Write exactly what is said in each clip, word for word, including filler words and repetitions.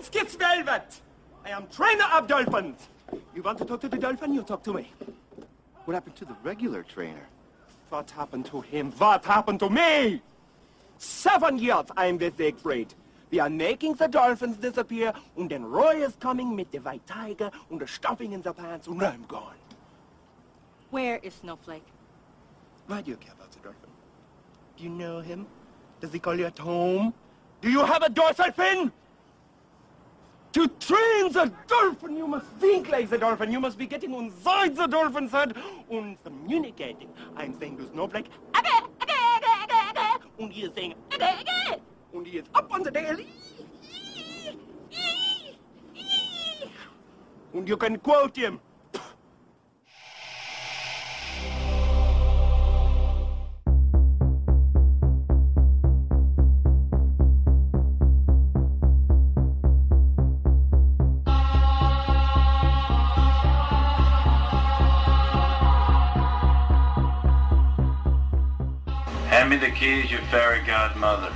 name's Skits Velvet. I am trainer of dolphins. You want to talk to the dolphin, you talk to me. What happened to the regular trainer? What happened to him? What happened to me? Seven years I'm with Siegfried. We are making the dolphins disappear, and then Roy is coming with the white tiger and the stuffing in the pants, and I'm gone. Where is Snowflake? Why do you care about the dolphin? Do you know him? Does he call you at home? Do you have a dorsal fin? To train the dolphin, you must think like the dolphin. You must be getting inside the dolphin's head and communicating. I'm saying to Snowflake, "Aga, aga, aga, aga, aga," and he is saying, "Aga, aga," and he is up on the tail. And you can quote him. Hand me the keys, you fairy godmother.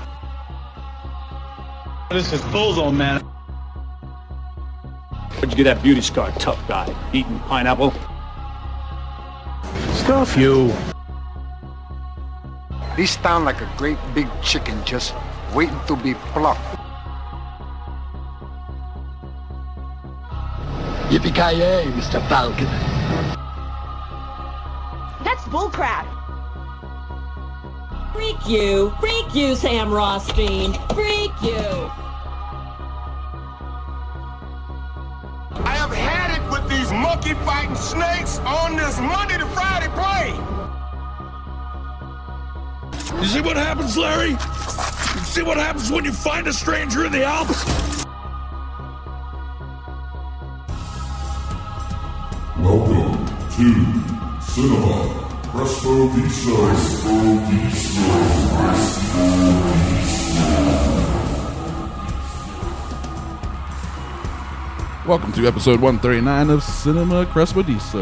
This is bullseye, man. Where'd you get that beauty scar, tough guy? Eating pineapple? Stuff you. They sound like a great big chicken just waiting to be plucked. Yippee-ki-yay, Mister Falcon. That's bullcrap. Freak you! Freak you, Sam Rothstein! Freak you! I have had it with these monkey-fighting snakes on this Monday to Friday plane! You see what happens, Larry? You see what happens when you find a stranger in the Alps? Welcome to Cinema Crespo Diso. Crespo Diso. Crespo Welcome to episode one thirty-nine of Cinema Crespo Diso.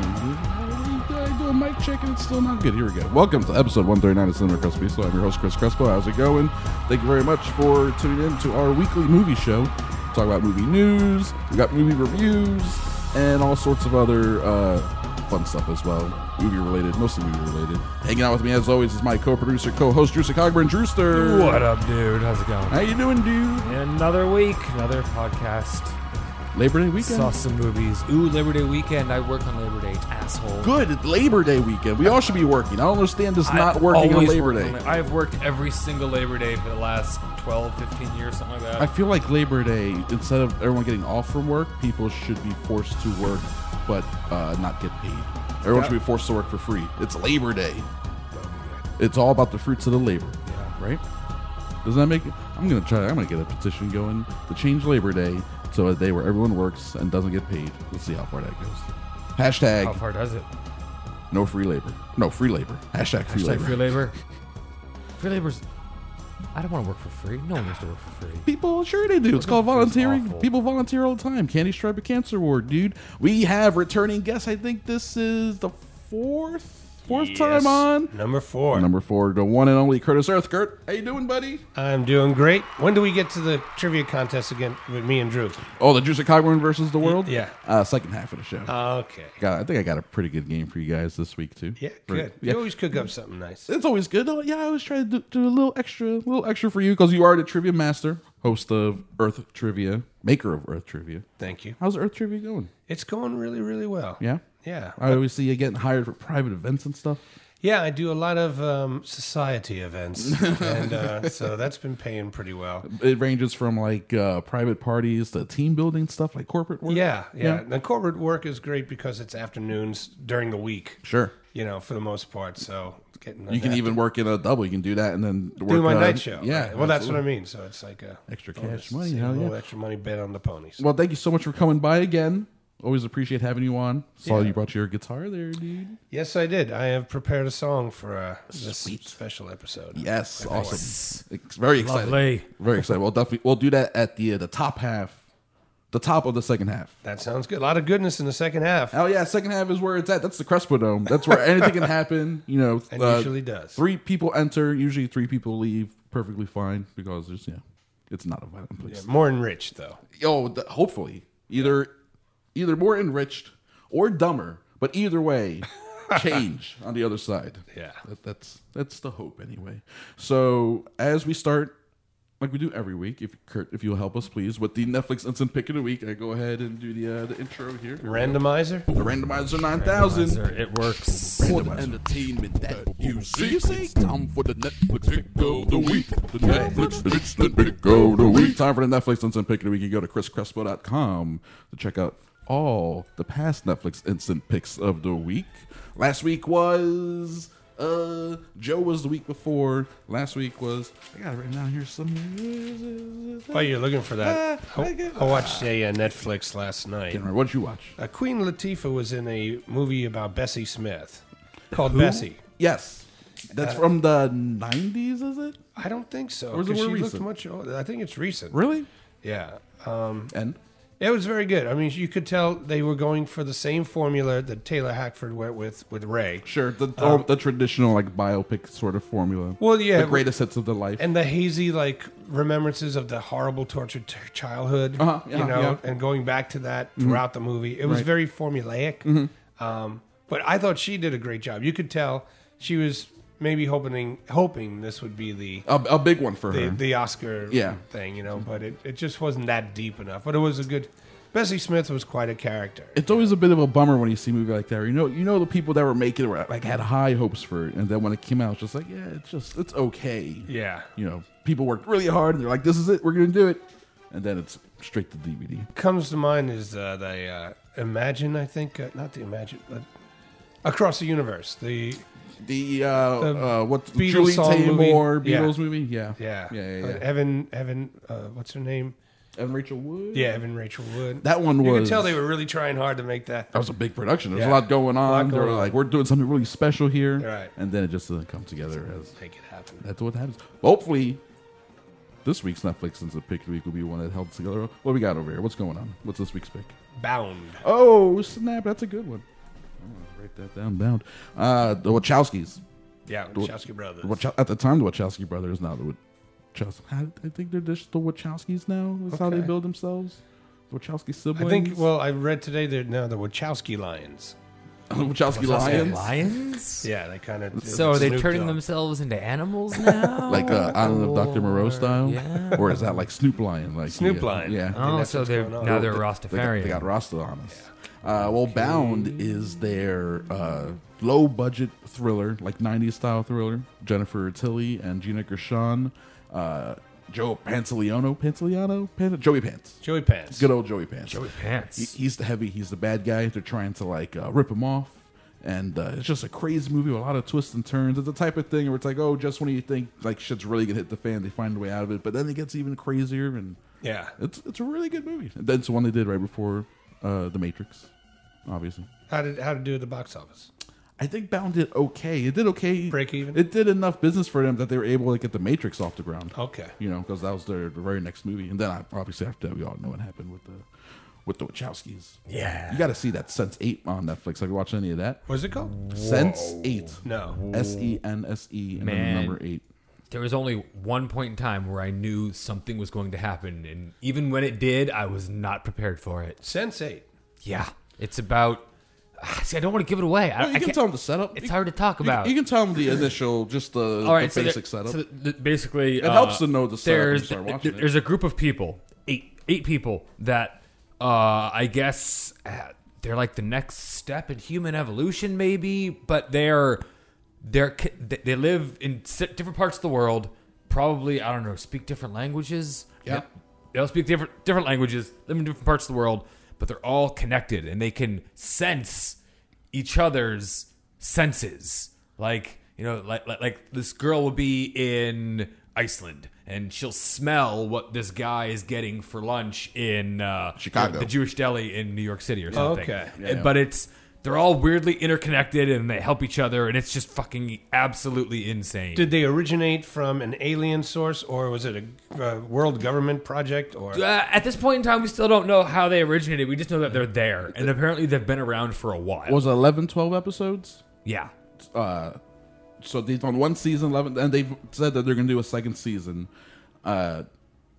I do a mic check and it's still not good. Here we go. Welcome to episode one thirty-nine of Cinema Crespo Diso. I'm your host, Chris Crespo. How's it going? Thank you very much for tuning in to our weekly movie show. We talk about movie news, we got movie reviews, and all sorts of other uh, fun stuff as well. Movie related, mostly movie related. Hanging out with me as always is my co-producer, co-host, Drewster Cogburn. Drewster! What up, dude? How's it going? How you doing, dude? Another week, another podcast. Labor Day weekend? Saw some movies. Ooh, Labor Day weekend. I work on Labor Day, asshole. Good, it's Labor Day weekend. We all should be working. I don't understand this not working on Labor Day. On, I've worked every single Labor Day for the last twelve, fifteen years, something like that. I feel like Labor Day, instead of everyone getting off from work, people should be forced to work but uh, not get paid. Everyone yep. should be forced to work for free. It's Labor Day. It's all about the fruits of the labor. Yeah. Right? Doesn't that make it? I'm going to try. I'm going to get a petition going to change Labor Day to a day where everyone works and doesn't get paid. Let's see how far that goes. Hashtag. How far does it? No free labor. No, free labor. Hashtag free Hashtag labor. free labor. Free labor's... I don't want to work for free. No one wants to work for free. People, sure they do. It's called volunteering. People volunteer all the time. Candy Stripe of Cancer Award, dude. We have returning guests. I think this is the fourth fourth yes. time on. Number four. Number four. The one and only Curtis Earth. Kurt, how you doing, buddy? I'm doing great. When do we get to the trivia contest again with me and Drew? Oh, the Juicy Cogburn versus the world? Yeah. Uh, second half of the show. Okay. Got, I think I got a pretty good game for you guys this week, too. Yeah, good. Yeah. You always cook up something nice. It's always good. Oh, yeah, I always try to do, do a little extra, a little extra for you because you are the trivia master, host of Earth Trivia, maker of Earth Trivia. Thank you. How's Earth Trivia going? It's going really, really well. Yeah? Yeah. I always see you getting hired for private events and stuff. Yeah, I do a lot of um, society events, and uh, so that's been paying pretty well. It ranges from like uh, private parties to team building stuff, like corporate work. Yeah, yeah. yeah. The corporate work is great because it's afternoons during the week. Sure. You know, for the most part. So it's getting. You can even work in a double. You can do that and then work, do my uh, night show. Yeah. Right. Well, that's what I mean. So it's like a extra bonus. cash money. See, Hell a little yeah. extra money bet on the ponies. Well, thank you so much for coming by again. Always appreciate having you on. Saw Yeah. you brought your guitar there, dude. Yes, I did. I have prepared a song for uh, this Sweet. special episode. Yes, awesome. It's very exciting. Lovely. Very excited. We'll definitely we'll do that at the uh, the top half, the top of the second half. That sounds good. A lot of goodness in the second half. Oh yeah, second half is where it's at. That's the Crespo Dome. That's where anything can happen. You know, And uh, usually does. Three people enter. Usually three people leave. Perfectly fine because there's yeah, it's not a violent place. Yeah, more enriched though. oh, th- hopefully either either more enriched or dumber, but either way, change on the other side. Yeah, that, that's that's the hope anyway. So as we start, like we do every week, if Kurt, if you'll help us please with the Netflix Instant Pick of the Week, I go ahead and do the uh, the intro here. Randomizer. The randomizer nine thousand. Randomizer, it works. For the entertainment that you see, time for the Netflix Pick of the Week. The Netflix Instant Pick of the Week. Time for the Netflix Instant Pick of the Week. You go to chris crespo dot com to check out all the past Netflix Instant Picks of the Week. Last week was uh Joe was the week before. Last week was I got it written down here somewhere. While you're looking for that, I, I watched a uh, Netflix last night. What did you watch? Uh, Queen Latifah was in a movie about Bessie Smith called Who? Bessie. Yes, that's Uh, from the nineties, is it? I don't think so. Or is it 'cause more she recent? looked much older. I think it's recent. Really? Yeah. Um, and it was very good. I mean, you could tell they were going for the same formula that Taylor Hackford went with with Ray. Sure, the Um, oh, the traditional like biopic sort of formula. Well, yeah, the greatest hits of the life, and the hazy like remembrances of the horrible tortured t- childhood. Uh-huh, yeah, you know, yeah. and going back to that Mhm. throughout the movie. It was Right. very formulaic. Mhm. Um, but I thought she did a great job. You could tell she was maybe hoping hoping this would be the a, a big one for the, her. the Oscar Yeah. thing, you know. But it, it just wasn't that deep enough. But it was a good. Bessie Smith was quite a character. It's always a bit of a bummer when you see a movie like that. You know, you know the people that were making it were, like had high hopes for it, and then when it came out, it's just like, yeah, it's just it's okay. Yeah. You know, people worked really hard, and they're like, this is it, we're gonna do it, and then it's straight to D V D. Comes to mind is uh, the uh, Imagine, I think, uh, not the Imagine, but Across the Universe. The the uh, the uh, what Beatles Julie song Taymor movie. Beatles yeah. movie? Yeah, yeah, yeah, yeah. Uh, yeah. Evan, Evan, uh, what's her name? Evan Rachel Wood. Yeah, Evan Rachel Wood. That one You was- could tell they were really trying hard to make that. That was a big production. There's Yeah. a lot going A lot on. They going were on. like, we're doing something really special here, Right. and then it just doesn't come together as Make it happen. That's what happens. Hopefully, this week's Netflix Instant Pick of the Week will be one that held together. What do we got over here? What's going on? What's this week's pick? Bound. Oh, snap. That's a good one. I'm going to write that down. Bound. Uh, the Wachowskis. Yeah, The- Wachowski brothers. Wachow- at the time, the Wachowski brothers. Now the Wachowski. I think they're just the Wachowskis now. That's how they Okay. build themselves. The Wachowski siblings. I think. Well, I read today they're now the Wachowski Lions. Wachowski Lions? Lions? Yeah, they kind of. So are they turning themselves into animals now? Like uh, Island of Doctor Moreau style, yeah. or is that like Snoop Lion? Like Snoop yeah, Lion. Yeah. Oh, that's so what's they're going on. now they're They got, Rastafarian. they got Rasta on us. Uh, well, Bound is their uh, low budget thriller, like nineties style thriller. Jennifer Tilly and Gina Gershon, uh, Joe Pantoliano, Pantoliano, Pan- Joey Pants, Joey Pants. good old Joey Pants. Joey Pants. He, he's the heavy. He's the bad guy. They're trying to like uh, rip him off. And uh, it's just a crazy movie with a lot of twists and turns. It's the type of thing where it's like, oh, just when you think like shit's really gonna hit the fan, they find a way out of it. But then it gets even crazier, and Yeah. it's it's a really good movie. And that's the one they did right before uh, The Matrix, obviously. How did how to do at the box office? I think Bound did okay. It did okay. Break even? It did enough business for them that they were able to get The Matrix off the ground. Okay. You know, because that was their, their very next movie. And then I, obviously after that, we all know what happened with the with the Wachowskis. Yeah. You got to see that Sense eight on Netflix. Have you watched any of that? What's it called? Sense eight. No. S E N S E and then Man. the number eight. There was only one point in time where I knew something was going to happen, and even when it did, I was not prepared for it. Sense eight. Yeah, it's about. See, I don't want to give it away. I, Well, you I can can't- tell them the setup. It's You- hard to talk You, about. you can tell them the initial, just the, All right, the so basic there- setup. so th- basically, It uh, helps to know the setup when you There's start watching it. there's a group of people, eight eight people that uh, I guess uh, they're like the next step in human evolution, maybe, but they're they're they live in si- different parts of the world. Probably, I don't know, speak different languages. Yeah. They all speak different different languages, live in different parts of the world, but they're all connected and they can sense each other's senses. Like, you know, like like, like this girl will be in Iceland and she'll smell what this guy is getting for lunch in uh, Chicago. the Jewish deli in New York City or something. Okay. Yeah, And- yeah. But it's they're all weirdly interconnected and they help each other and it's just fucking absolutely insane. Did they originate from an alien source, or was it a uh, world government project? Or Uh, at this point in time, we still don't know how they originated. We just know that they're there, and apparently they've been around for a while. Was it eleven, twelve episodes? Yeah, Uh, so they've done one season, eleven, and they've said that they're going to do a second season. Uh,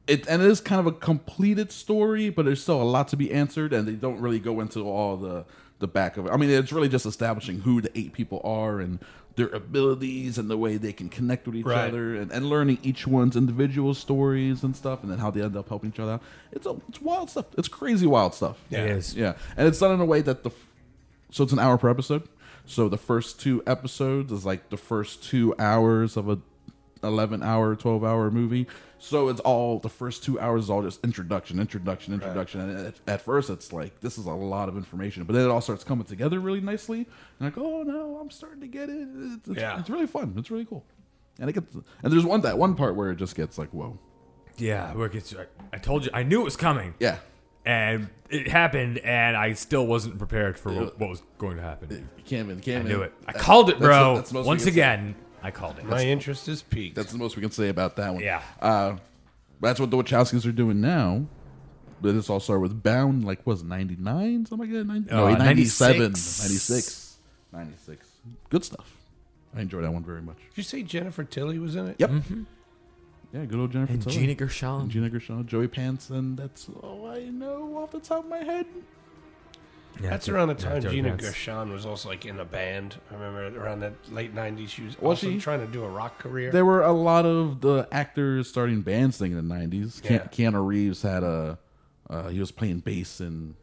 it and it is kind of a completed story, but there's still a lot to be answered, and they don't really go into all the the back of it. I mean, it's really just establishing who the eight people are and their abilities and the way they can connect with each Right. other, and, and learning each one's individual stories and stuff, and then how they end up helping each other out. It's a, it's wild stuff. It's crazy wild stuff. It is. Yeah, and it's done in a way that the f- so it's an hour per episode. So the first two episodes is like the first two hours of a eleven hour, twelve hour movie. So it's all the first two hours is all just introduction, introduction, introduction. And at, at first it's like this is a lot of information, but then it all starts coming together really nicely. And like, oh no, I'm starting to get it. It's, it's, Yeah. it's really fun. It's really cool. And it gets and there's one that one part where it just gets like, whoa. Yeah, where it gets, I, I told you, I knew it was coming. Yeah. And it happened, and I still wasn't prepared for what, what was going to happen. You can't even, can't I even- knew it. I that's- called it, that's bro. the- that's the most we Once can say. again, I called it. My interest is peaked. That's the most we can say about that one. Yeah. Uh, that's what the Wachowskis are doing now. But this all started with Bound, like, was it ninety-nine? Something like that? ninety, Uh, no, ninety-seven. ninety-six. ninety-six. ninety-six. Good stuff. I enjoy that one very much. Did you say Jennifer Tilly was in it? Yep. Yeah, good old Jennifer And Tilly. Gina Gershon. And Gina Gershon. Joey Pants, and that's all I know off the top of my head. Yeah, That's Jo- around the yeah, time Joey Gina Pants. Gershon was also like in a band. I remember around that late nineties, she was, Was also she? trying to do a rock career. There were a lot of the actors starting bands thing in the nineties. Ke- Yeah. Keanu Reeves had a, uh, he was playing bass in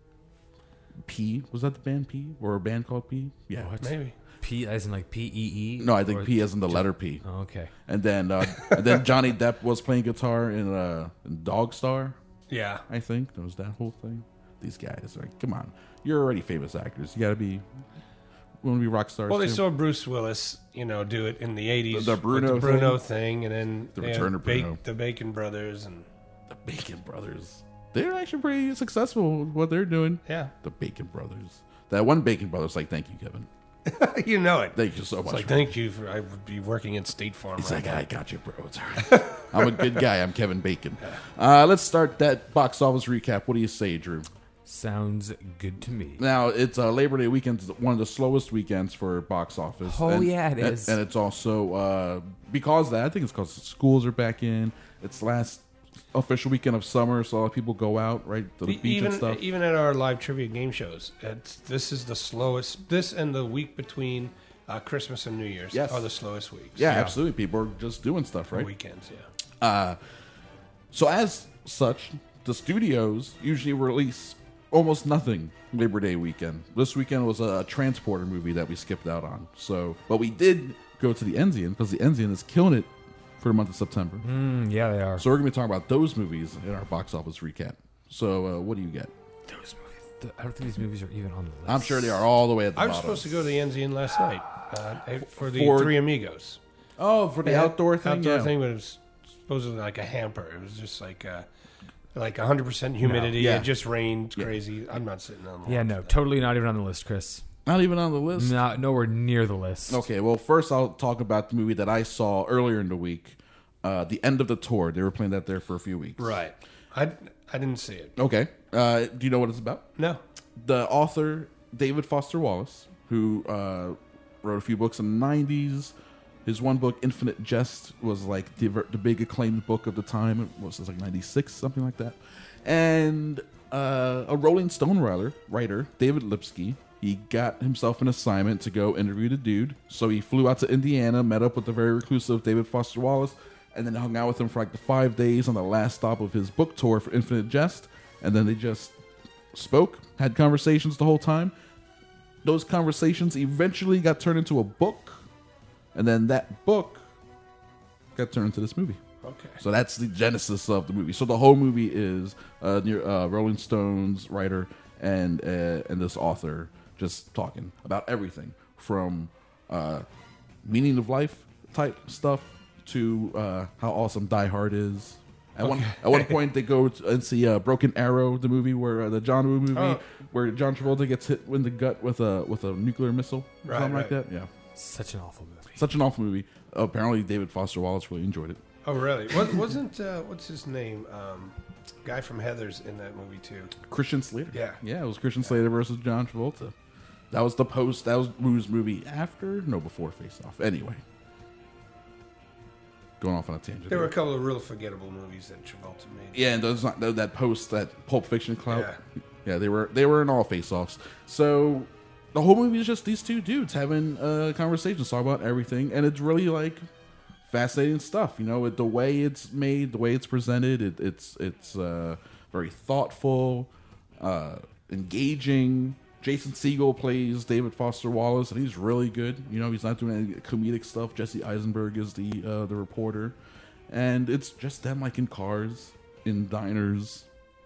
P. Was that the band P? Or a band called P? Yeah. What? Maybe. P as in like P E E? No, I think Or- P as in the letter P. Oh, okay. And then uh, and then Johnny Depp was playing guitar in, uh, in Dog Star. Yeah. I think there was that whole thing. These guys, like, come on, you're already famous actors. You got to be, want to be rock stars. Well, they too. saw Bruce Willis, you know, do it in the eighties. The- the Bruno with the Bruno thing. thing, and then The they return had of Bruno. the Bacon Brothers, and the Bacon Brothers. They're actually pretty successful with what they're doing. Yeah. The Bacon Brothers. That one Bacon Brothers, like, thank you, Kevin. you know it. Thank you so It's much. like, thank you for. I would be working at State Farm. He's right like, now. I got you, bro. It's all right. I'm a good guy. I'm Kevin Bacon. Uh, let's start that box office recap. What do you say, Drew? Sounds good to me. Now, it's uh, Labor Day weekend is one of the slowest weekends for box office. Oh, And- yeah, it and- is. And it's also, uh, because of that, I think it's because schools are back in. It's last official weekend of summer, so a lot of people go out, right, to the E- beach even and stuff. even at our live trivia game shows, it's, this is the slowest. This and the week between uh, Christmas and New Year's Yes. are the slowest weeks. Yeah, absolutely. People are just doing stuff, Or right? weekends, yeah. Uh, so as such, the studios usually release almost nothing Labor Day weekend. This weekend was a Transporter movie that we skipped out on. So, but we did go to the Enzian because the Enzian is killing it for the month of September. Mm, yeah, they are. So we're gonna be talking about those movies in our box office recap. So, uh, what do you get? Those movies. The, I don't think these movies are even on the list. I'm sure they are all the way at the I was bottom. supposed to go to the Enzian last night uh, for the For- Three Amigos. Oh, for the Yeah, outdoor thing. Outdoor yeah. thing, but it was supposedly like a hamper. It was just like uh, like one hundred percent humidity. Yeah. It just rained Yeah. crazy. I'm not sitting on the Yeah, lawn no, for that. totally not even on the list, Chris. Not even on the list. Not nowhere near the list. Okay, well, first I'll talk about the movie that I saw earlier in the week, uh, The End of the Tour. They were playing that there for a few weeks. Right. I, I didn't see it. Okay. Uh, do you know what it's about? No. The author, David Foster Wallace, who uh, wrote a few books in the nineties. His one book, Infinite Jest, was like the, the big acclaimed book of the time. It was like ninety-six, something like that. And uh, a Rolling Stone writer, writer, David Lipsky, he got himself an assignment to go interview the dude. So he flew out to Indiana, met up with the very reclusive David Foster Wallace, and then hung out with him for like the five days on the last stop of his book tour for Infinite Jest. And then they just spoke, had conversations the whole time. Those conversations eventually got turned into a book, and then that book got turned into this movie. Okay. So that's the genesis of the movie. So the whole movie is uh, near uh, Rolling Stones writer and uh, and this author just talking about everything from uh, meaning of life type stuff to uh, how awesome Die Hard is. At one at one point, they go to, and see uh, Broken Arrow, the movie where uh, the John Woo movie, Oh. where John Travolta gets hit in the gut with a with a nuclear missile, or Right, something like right. that. Yeah, Such an awful movie. such an awful movie. Apparently, David Foster Wallace really enjoyed it. Oh, really? What, wasn't, uh, what's his name? Um, guy from Heathers in that movie, too. Christian Slater. Yeah. yeah, it was Christian Slater versus John Travolta. That was the post. That was Woo's movie after, no, before Face Off. Anyway, going off on a tangent. There were a couple of real forgettable movies that Travolta made. Yeah, and those not that post that Pulp Fiction clout. Yeah. yeah, they were they were in all face-offs. So the whole movie is just these two dudes having a conversation, talking about everything, and it's really like fascinating stuff. You know, the way it's made, the way it's presented, it, it's it's uh, very thoughtful, uh, engaging. Jason Segel plays David Foster Wallace, and he's really good. You know, he's not doing any comedic stuff. Jesse Eisenberg is the uh, the reporter, and it's just them like in cars, in diners,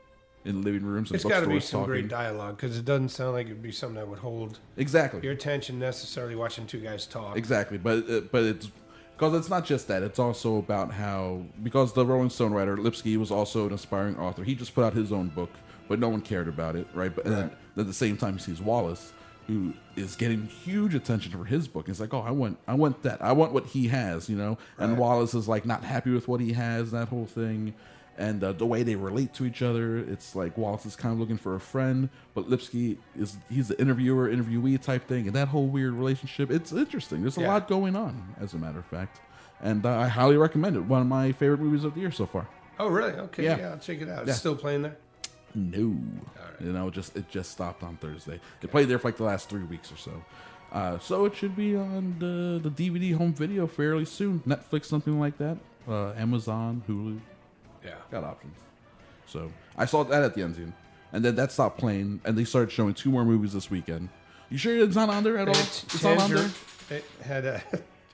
in living rooms. And It's got to be bookstores some talking. great dialogue because it doesn't sound like it'd be something that would hold Exactly. your attention necessarily watching two guys talk. Exactly, but uh, but it's because it's not just that. It's also about how, because the Rolling Stone writer Lipsky was also an aspiring author. He just put out his own book, but no one cared about it, right? But and then, at the same time, he sees Wallace, who is getting huge attention for his book. He's like, oh, I want, I want that. I want what he has, you know. And Right. Wallace is like not happy with what he has, that whole thing. And uh, the way they relate to each other, it's like Wallace is kind of looking for a friend, but Lipsky is he's the interviewer, interviewee type thing, and that whole weird relationship. It's interesting. There's a Yeah. lot going on, as a matter of fact. And uh, I highly recommend it. One of my favorite movies of the year so far. Oh, really? Okay, Yeah. yeah, I'll check it out. It's Yeah. still playing there? No, you know, just it just stopped on Thursday. It played there for like the last three weeks or so. Uh, so it should be on the the D V D home video fairly soon. Netflix, something like that. Uh, Amazon, Hulu. Yeah, got options. So I saw that at the end, and then that stopped playing, and they started showing two more movies this weekend. You sure it's not on there at all? It's, It's not on there. It had a.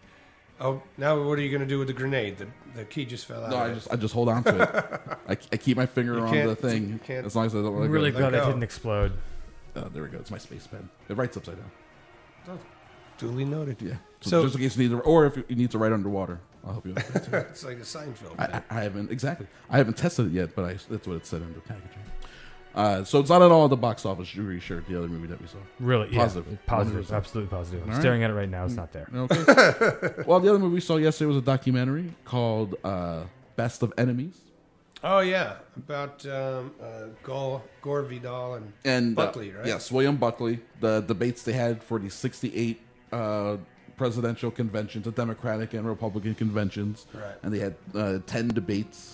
Oh, now what are you going to do with the grenade? The the key just fell out. No, of I it. just I just hold on to it. I, I keep my finger You on can't- the thing you can't- as long as I don't let I'm really go. glad Let it go. didn't explode. Oh, there we go. It's my space pen. It writes upside down. Oh, duly noted. Yeah. So, So- just in case you need to, or if you need to write underwater, I'll help you. With that too. It's like a Seinfeld. I, I I haven't exactly. I haven't tested it yet, but I, that's what it said in the packaging. Uh, so it's not at all at the box office. You're pretty sure the other movie that we saw. Really? Yeah. Positive. Positive. one hundred percent. Absolutely positive. I'm All right. staring at it right now. It's not there. Okay. Well, the other movie we saw yesterday was a documentary called uh, "Best of Enemies." Oh yeah, about um, uh, Gore, Gore Vidal and, and uh, Buckley, right? Yes, William Buckley. The debates they had for the sixty-eight uh, presidential conventions, the Democratic and Republican conventions, Right. and they had uh, ten debates,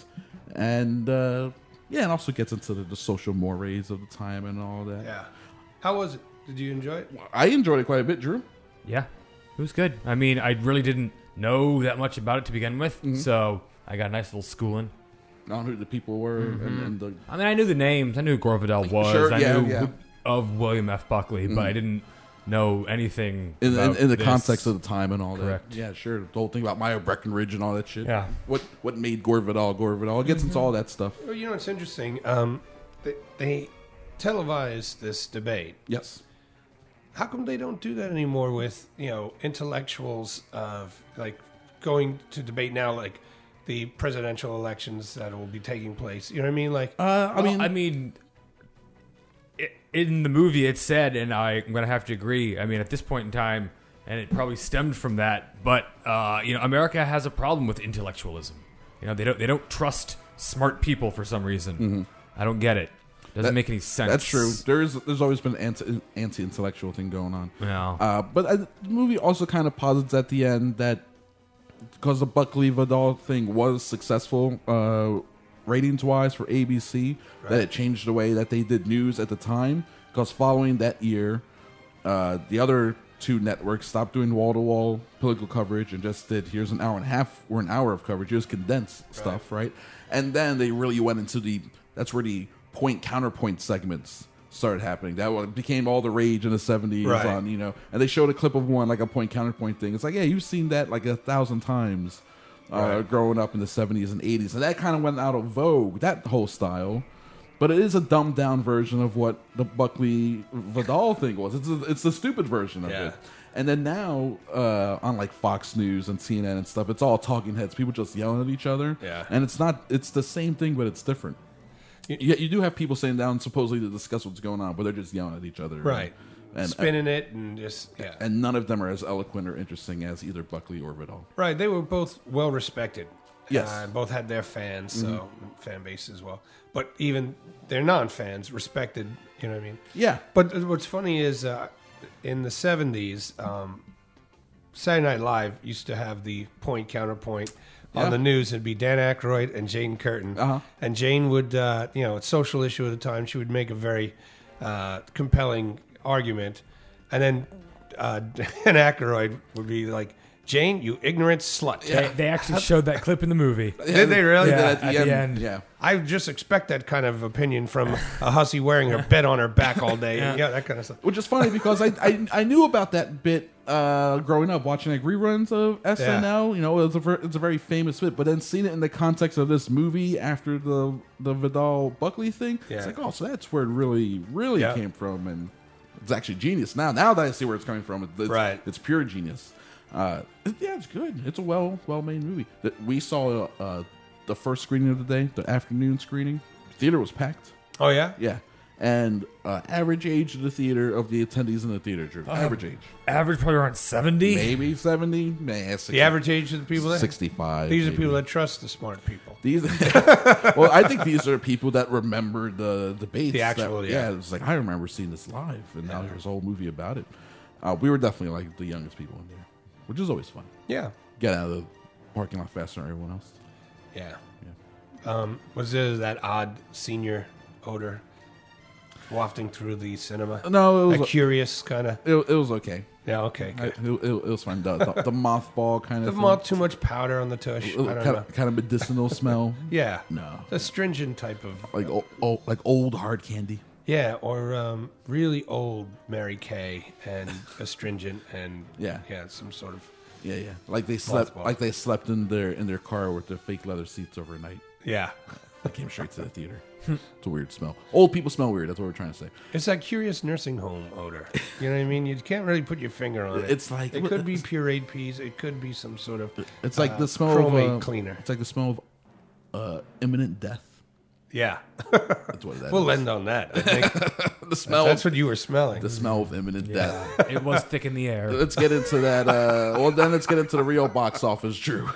and uh, yeah, it also gets into the, the social mores of the time and all that. Yeah. How was it? Did you enjoy it? I enjoyed it quite a bit, Drew. Yeah, it was good. I mean, I really didn't know that much about it to begin with, Mhm. so I got a nice little schooling. On who the people were, and, Mhm. and the I mean, I knew the names. I knew who Gore Vidal was. Sure, I yeah, knew yeah. who- of William F. Buckley, but I Mhm. didn't know anything in, in, about in the this. context of the time and all Correct. that. Yeah, sure. The whole thing about Maya Breckenridge and all that shit. Yeah. What what made Gore Vidal Gore Vidal? It gets into all that stuff. Well, you know, it's interesting. Um, they, they televised this debate. Yes. How come they don't do that anymore with, you know, intellectuals of, like, going to debate now, like, the presidential elections that will be taking place? You know what I mean? Like, Uh, I Well, mean, I mean, i in the movie it said, and I, I'm going to have to agree. I mean, at this point in time, and it probably stemmed from that. But uh, you know, America has a problem with intellectualism. You know, they don't they don't trust smart people for some reason. Mhm. I don't get it. Doesn't That- make any sense. That's true. There's there's always been an anti anti intellectual thing going on. Yeah. Uh, but uh, the movie also kind of posits at the end that because the Buckley Vidal thing was successful uh, ratings wise for A B C, that it changed the way that they did news at the time. Because following that year, uh, the other two networks stopped doing wall to wall political coverage and just did here's an hour and a half or an hour of coverage, just condensed stuff, right? And then they really went into the that's where the point counterpoint segments started happening. That one became all the rage in the seventies Right. on, you know, and they showed a clip of one like a point counterpoint thing. It's like, yeah, you've seen that like a thousand times uh, Right. growing up in the seventies and eighties, and that kind of went out of vogue, that whole style. But it is a dumbed down version of what the Buckley Vidal thing was. It's a, it's the stupid version of Yeah. it. And then now uh, on like Fox News and C N N and stuff, it's all talking heads, people just yelling at each other. Yeah. And it's not, it's the same thing, but it's different. You, you do have people sitting down supposedly to discuss what's going on, but they're just yelling at each other. right. And, Spinning it and just, yeah. and none of them are as eloquent or interesting as either Buckley or Vidal. Right, they were both well respected. Yes. Uh, both had their fans, so Mhm. fan base as well. But even their non-fans respected. You know what I mean? Yeah. But what's funny is uh, in the seventies, um, Saturday Night Live used to have the point counterpoint on Yeah. the news, it'd be Dan Aykroyd and Jane Curtin. Uh-huh. And Jane would, uh, you know, it's social issue at the time. She would make a very uh, compelling argument. And then uh, Dan Aykroyd would be like, Jane, you ignorant slut. They, they actually showed that clip in the movie. Did they really? Yeah, at the at end, the end. yeah. I just expect that kind of opinion from a hussy wearing her bed on her back all day. Yeah. Yeah, that kind of stuff. Which is funny because I, I I knew about that bit uh, growing up, watching like reruns of S N L. You know, it's a ver- it's a very famous bit. But then seeing it in the context of this movie after the the Vidal Buckley thing, Yeah. it's like, oh, so that's where it really really Yeah. came from, and it's actually genius now. Now that I see where it's coming from, it's, Right. it's pure genius. Uh, it- yeah, it's good. It's a well well made movie. That we saw uh, the first screening of the day, the afternoon screening. The theater was packed. Oh, yeah? Yeah. And uh, average age of the theater, of the attendees in the theater, Drew. Uh, average age. Average probably around seventy. Maybe seventy. Nah, sixty. The average age of the people there? sixty-five. These are maybe. people that trust the smart people. These, well, I think these are people that remember the debates. The actual, that, yeah. It's like, I remember seeing this live, and now there's a whole movie about it. Uh, we were definitely like the youngest people in there, which is always fun. Yeah. Get out of the parking lot faster than everyone else. Yeah. Um, was there that odd senior odor wafting through the cinema? No, it was a curious kind of. It, it was okay. Yeah, okay. I, it, it, it was fun. The, the, the mothball kind The of moth, too much powder on the tush. I don't kind, know. of, kind of medicinal smell. Yeah. No. The stringent type of. Like o- o- like old hard candy. Yeah, or um, really old Mary Kay and astringent and Yeah. yeah, some sort of Yeah, yeah. Like they slept Mothball. like they slept in their in their car with their fake leather seats overnight. yeah. They came straight to the theater. It's a weird smell. Old people smell weird. That's what we're trying to say. It's that curious nursing home odor. You know what I mean? You can't really put your finger on it. It's like- it could be pureed peas. It could be some sort of. It's like uh, the smell of chromate uh, cleaner. It's like the smell of uh, imminent death. Yeah, That's what that we'll is. end on that. I think The smell. that's of, what you were smelling. the smell of imminent death. It was thick in the air. Let's get into that. Uh, well, then let's get into the real box office, Drew.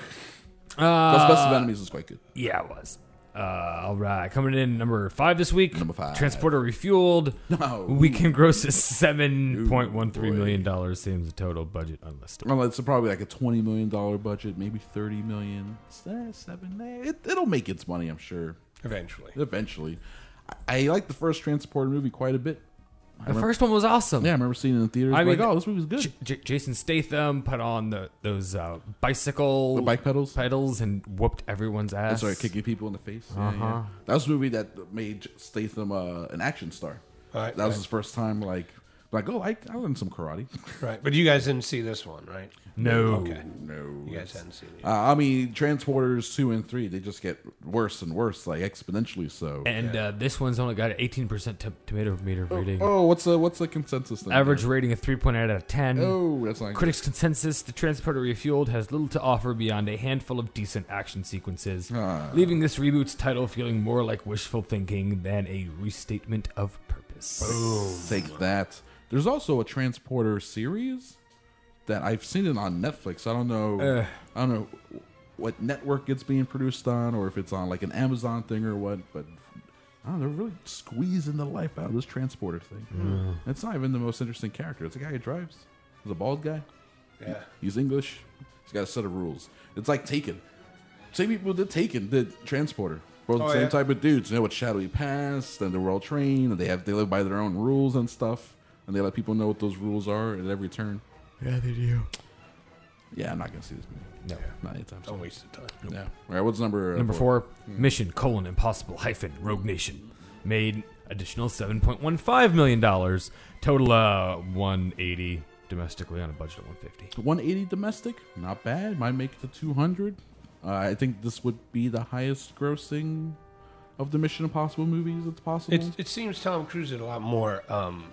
Uh, Ghostbusters of Enemies was quite good. Yeah, it was. Uh, all right, coming in number five this week. Number five. Transporter Refueled. No. Weekend gross is seven point one three million dollars. Same as the total budget unlisted. Well, it's probably like a twenty million dollar budget, maybe thirty million. Eh, seven. eh, It, it'll make its money, I'm sure. Eventually. Eventually, I, I like the first Transporter movie quite a bit. I The remember- first one was awesome. Yeah, I remember seeing it in the theaters. I like, mean, oh, this movie's good. J- J- Jason Statham put on the those uh, bicycle The bike pedals? pedals and whooped everyone's ass. And started kicking people in the face. Yeah, Uh-huh. yeah. That was a movie that made Statham uh, an action star. Right, that was right. his first time, like, like oh, I, I learned some karate. Right, but you guys didn't see this one, right? No. Okay. No. You guys hadn't seen it. Uh, I mean, Transporters two and three, they just get worse and worse, like exponentially so. And uh, this one's only got an eighteen percent t- tomato meter rating. Oh, what's the what's the consensus then? Average rating of three point eight out of ten. Oh, that's not Critics' consensus: The Transporter Refueled has little to offer beyond a handful of decent action sequences, Ah. leaving this reboot's title feeling more like wishful thinking than a restatement of purpose. Boom. Take that. There's also a Transporter series that I've seen it on Netflix. I don't know. Uh. I don't know what network it's being produced on, or if it's on like an Amazon thing or what. But I don't know. They're really squeezing the life out of this Transporter thing. Mm. It's not even the most interesting character. It's a guy who drives. He's a bald guy. Yeah. He's English. He's got a set of rules. It's like Taken. Same people did Taken did Transporter. Both Oh, the same yeah? type of dudes. You know, with shadowy past, and they're well trained, and they have they live by their own rules and stuff, and they let people know what those rules are at every turn. Yeah, they do. Yeah, I'm not gonna see this movie. No, not anytime soon. Don't waste the time. Yeah. All right, what's number uh, Number four, Mission colon Impossible hyphen Rogue Nation made additional seven point one five million dollars. Total uh one eighty domestically on a budget of one fifty. one eighty domestic, not bad. Might make it to two hundred. Uh, I think this would be the highest grossing of the Mission Impossible movies. It's possible. It, it seems Tom Cruise did a lot more, um,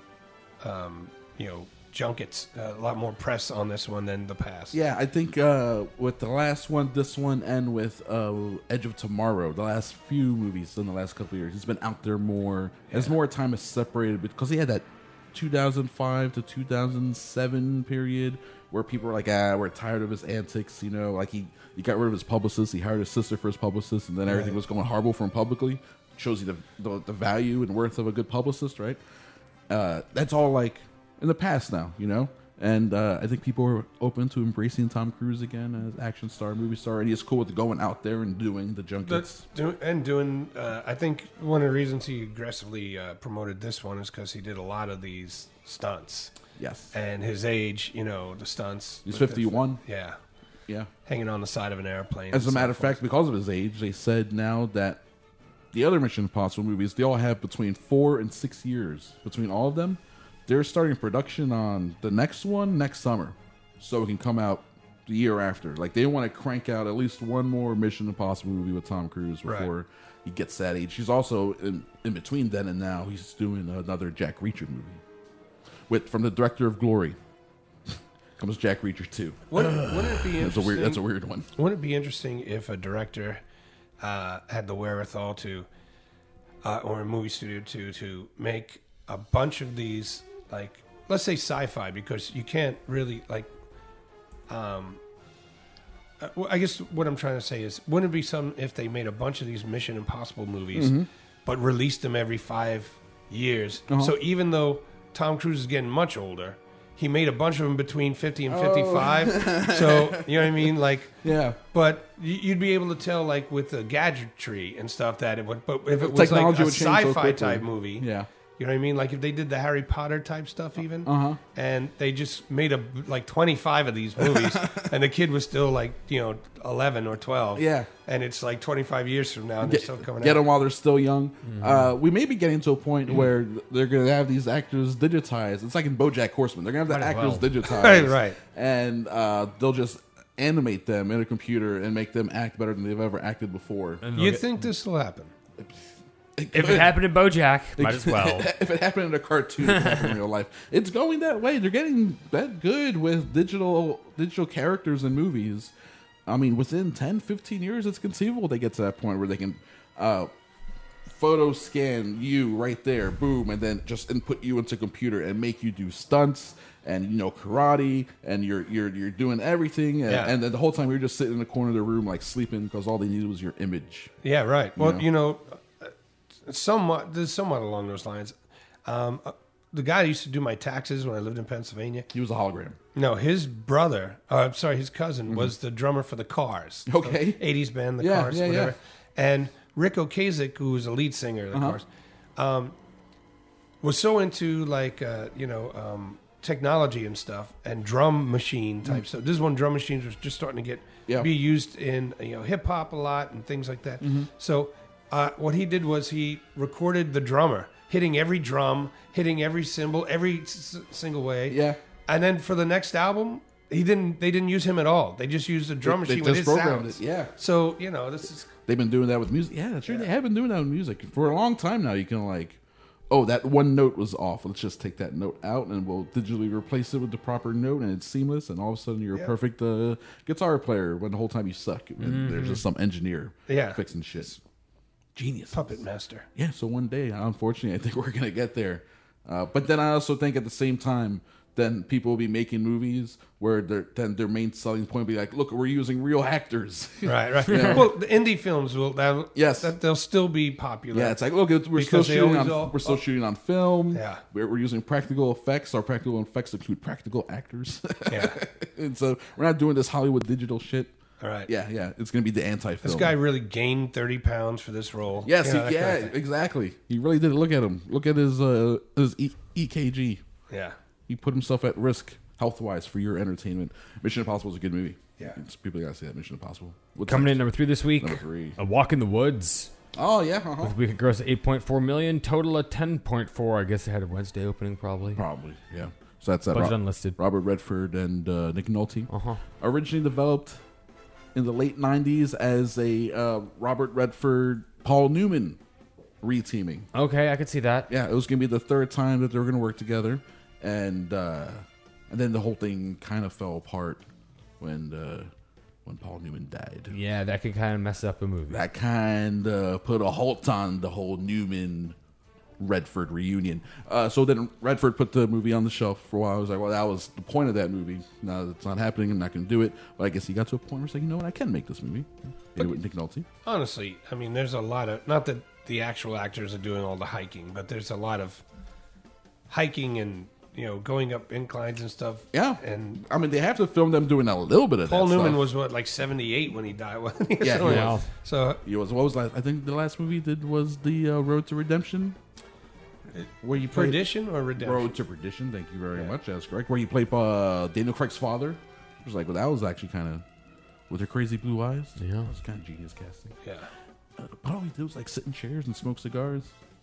um, you know, junkets, uh, a lot more press on this one than the past. Yeah, I think uh, with the last one, this one, and with uh, Edge of Tomorrow, the last few movies in the last couple of years, he's been out there more. As more time is separated, because he had that two thousand five to two thousand seven period where people were like, ah, we're tired of his antics. You know, like he, he got rid of his publicist. He hired his sister for his publicist, and then everything Right. was going horrible for him publicly. Shows you the, the the value and worth of a good publicist, right? Uh, that's all like in the past now, you know. And uh, I think people are open to embracing Tom Cruise again as action star, movie star, and he's cool with going out there and doing the junkets. Do, and doing, uh, I think one of the reasons he aggressively uh, promoted this one is because he did a lot of these stunts. Yes. And his age, you know, the stunts. He's fifty-one. The, yeah. Yeah. Hanging on the side of an airplane. As a matter of fact, because of his age, they said now that the other Mission Impossible movies, they all have between four and six years between all of them. They're starting production on the next one next summer, so it can come out the year after. Like, they want to crank out at least one more Mission Impossible movie with Tom Cruise before Right. he gets that age. He's also, in, in between then and now, he's doing another Jack Reacher movie. With, from the director of Glory comes Jack Reacher two. Wouldn't, wouldn't it be interesting? That's a weird, that's a weird one. Wouldn't it be interesting if a director uh, had the wherewithal to, uh, or a movie studio to, to make a bunch of these, like, let's say sci-fi, because you can't really, like, um, uh, well, I guess what I'm trying to say is, wouldn't it be some if they made a bunch of these Mission Impossible movies, Mhm. but released them every five years? Uh-huh. So even though Tom Cruise is getting much older, he made a bunch of them between fifty and fifty-five. Oh. So, you know what I mean? Like, yeah. But y- you'd be able to tell, like, with the gadgetry and stuff that it would, but if it was Technology like a would change so sci-fi quickly. type movie, Yeah. you know what I mean? Like if they did the Harry Potter type stuff even, Uh-huh. and they just made a like twenty-five of these movies, and the kid was still like, you know, eleven or twelve. Yeah. And it's like twenty-five years from now, and they're still coming Get out. them while they're still young. Mhm. Uh, we may be getting to a point where they're going to have these actors digitized. It's like in BoJack Horseman. They're going to have the Might as actors well. digitized. Right, right. And uh, they'll just animate them in a computer and make them act better than they've ever acted before. You think this will happen? If it happened in BoJack, might as well. If it happened in a cartoon, it happened in real life. It's going that way. They're getting that good with digital digital characters in movies. I mean, within ten, fifteen years, it's conceivable they get to that point where they can uh, photo scan you right there, boom, and then just input you into a computer and make you do stunts and, you know, karate, and you're you're you're doing everything, and, Yeah. and then the whole time you're just sitting in the corner of the room like sleeping because all they needed was your image. Yeah, right. You Well, know? you know, uh, somewhat, there's somewhat along those lines. Um, uh, the guy who used to do my taxes when I lived in Pennsylvania. He was a hologram. No, his brother, uh, I'm sorry, his cousin was the drummer for the Cars. Okay. The eighties band, the Yeah, Cars, yeah, whatever. yeah. And Rick Ocasek, who was a lead singer of the Uh-huh. Cars, um, was so into like, uh, you know, um, technology and stuff and drum machine type stuff. This is when drum machines was just starting to get Yeah. be used in, you know, hip hop a lot and things like that. Mhm. So uh, what he did was he recorded the drummer hitting every drum, hitting every cymbal, every s- single way. Yeah. And then for the next album, he didn't. They didn't use him at all. They just used the drum They- they machine with just his programmed sounds. it, yeah. So you know, this is They've been doing that with music. Yeah, that's right. They have been doing that with music for a long time now. You can like, oh, that one note was off. Let's just take that note out and we'll digitally replace it with the proper note, and it's seamless. And all of a sudden, you're Yeah. a perfect uh, guitar player. When the whole time you suck, and Mhm. there's just some engineer Yeah. fixing shit. Genius, puppet master. Yeah. So one day, unfortunately, I think we're gonna get there. Uh, but then I also think at the same time, then people will be making movies where their then their main selling point will be like, look, we're using real actors. Right, right. You know? Well, the indie films will that Yes. that they'll still be popular. Yeah, it's like, look, it's, we're still because they shooting always on all- we're still oh, shooting on film. Yeah. we're, we're using practical effects. Our practical effects include practical actors. Yeah, and so we're not doing this Hollywood digital shit. All right. Yeah, yeah, it's gonna be the anti-film. This guy really gained thirty pounds for this role. Yes, You know, he, that yeah, kind of thing. exactly. He really did. Look at him. Look at his uh, his e- E K G. Yeah. He put himself at risk health wise for your entertainment. Mission Impossible is a good movie. Yeah, it's, people gotta see that Mission Impossible. What's Coming next? in number three this week. Number three. A Walk in the Woods. Oh yeah, uh-huh. With weekend gross at eight point four million, total at ten point four. I guess it had a Wednesday opening, probably. Probably, yeah. So that's that. Budget Rob- unlisted. Robert Redford and uh, Nick Nolte. Uh-huh. Originally developed in the late nineties as a uh, Robert Redford Paul Newman reteaming. Okay, I could see that. Yeah, it was gonna be the third time that they were gonna work together, and uh, and then the whole thing kind of fell apart when uh, when Paul Newman died. Yeah, that could kind of mess up a movie. That kind of put a halt on the whole Newman Redford reunion. Uh, so then Redford put the movie on the shelf for a while. I was like, well, that was the point of that movie. Now that it's not happening, I'm not going to do it. But I guess he got to a point where it's like, you know what, I can make this movie. Did it with Nick Nolte. Honestly, I mean, there's a lot of not that the actual actors are doing all the hiking, but there's a lot of hiking and you know, going up inclines and stuff. Yeah, and I mean they have to film them doing a little bit of Paul that Newman stuff. was what, like seventy-eight when he died. Wasn't he? Yeah, so, he was. so he was. What was that? I think the last movie he did was the uh, Road to Redemption. Where you play Perdition or Redemption? Road to Perdition. Thank you very yeah. much. That's correct. Where you play uh, Daniel Craig's father. It was like, well, that was actually kind of with her crazy blue eyes. Yeah, that was kind of genius casting. Yeah, uh, but all he did was like sit in chairs and smoke cigars.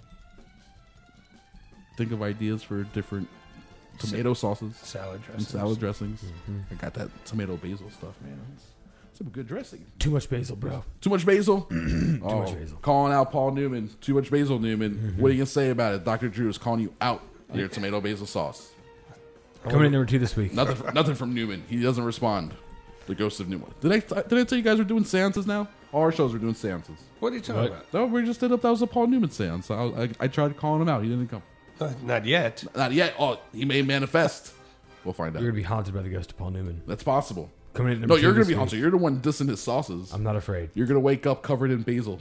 Think of ideas for different tomato sauces, salad dressings, and salad dressings. Mm-hmm. I got that tomato basil stuff, man. It's, some good dressing. Too much basil, bro. Too much basil? Too oh, much basil. Calling out Paul Newman. Too much basil, Newman. Mm-hmm. What are you going to say about it? Doctor Drew is calling you out on your tomato basil sauce. Coming in number two this week. Nothing, from, nothing from Newman. He doesn't respond. The ghost of Newman. Did I did I tell you guys we're doing seances now? All our shows are doing seances. What are you talking what? about? No, we just did up. That was a Paul Newman seance. I, I, I tried calling him out. He didn't come. Uh, not yet. Not yet. Oh, he may manifest. We'll find out. You're going to be haunted by the ghost of Paul Newman. That's possible. Coming in no, you're going to be haunted. You're the one dissing his sauces. I'm not afraid. You're going to wake up covered in basil.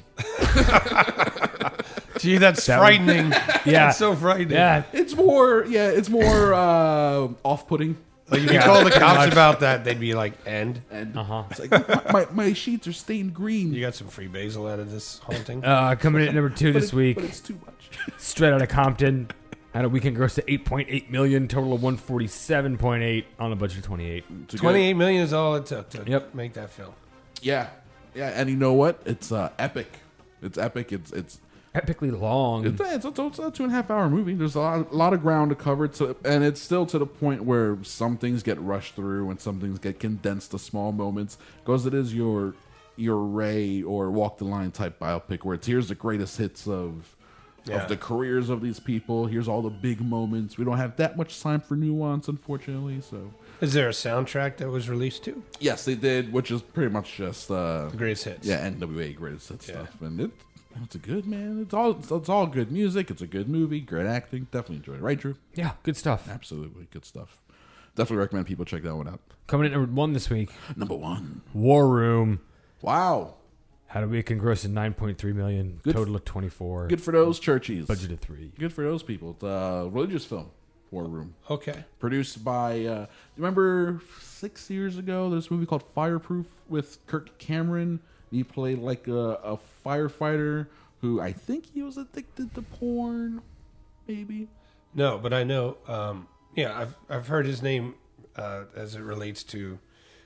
Gee, that's that frightening. Would, yeah. That's so frightening. Yeah. It's more, yeah, it's more uh, off-putting. Like if you yeah. call the cops about that, they'd be like, "And, and uh-huh. It's like my, my, my sheets are stained green." You got some free basil out of this haunting. Uh, coming in at number two this it, week. But it's too much. Straight out of Compton, had a weekend gross to eight point eight million, total of one forty-seven point eight on a budget of twenty-eight. Twenty-eight million is all it took to yep. make that film. Yeah, yeah, and you know what? It's uh, epic. It's epic. It's it's. Epically long. It's, it's, a, it's a two and a half hour movie. There's a lot, a lot of ground to cover, to, and it's still to the point where some things get rushed through and some things get condensed to small moments. Because it is your your Ray or Walk the Line type biopic, where it's here's the greatest hits of yeah. of the careers of these people. Here's all the big moments. We don't have that much time for nuance, unfortunately. So, is there a soundtrack that was released too? Yes, they did, which is pretty much just uh, the greatest hits. Yeah, N W A greatest hits yeah. stuff, and it. It's a good man. It's all it's, it's all good music. It's a good movie. Great acting. Definitely enjoyed it. Right, Drew? Yeah, good stuff. Absolutely good stuff. Definitely recommend people check that one out. Coming in at number one this week. Number one. War Room. Wow. Had a weekend gross of nine point three million. Good total f- of twenty-four. Good for those churchies. Budget of three. Good for those people. It's a religious film. War Room. Okay. Produced by. Uh, remember six years ago? There's a movie called Fireproof with Kirk Cameron. He played like a, a firefighter who I think he was addicted to porn, maybe. No, but I know. Um, yeah, I've I've heard his name uh, as it relates to,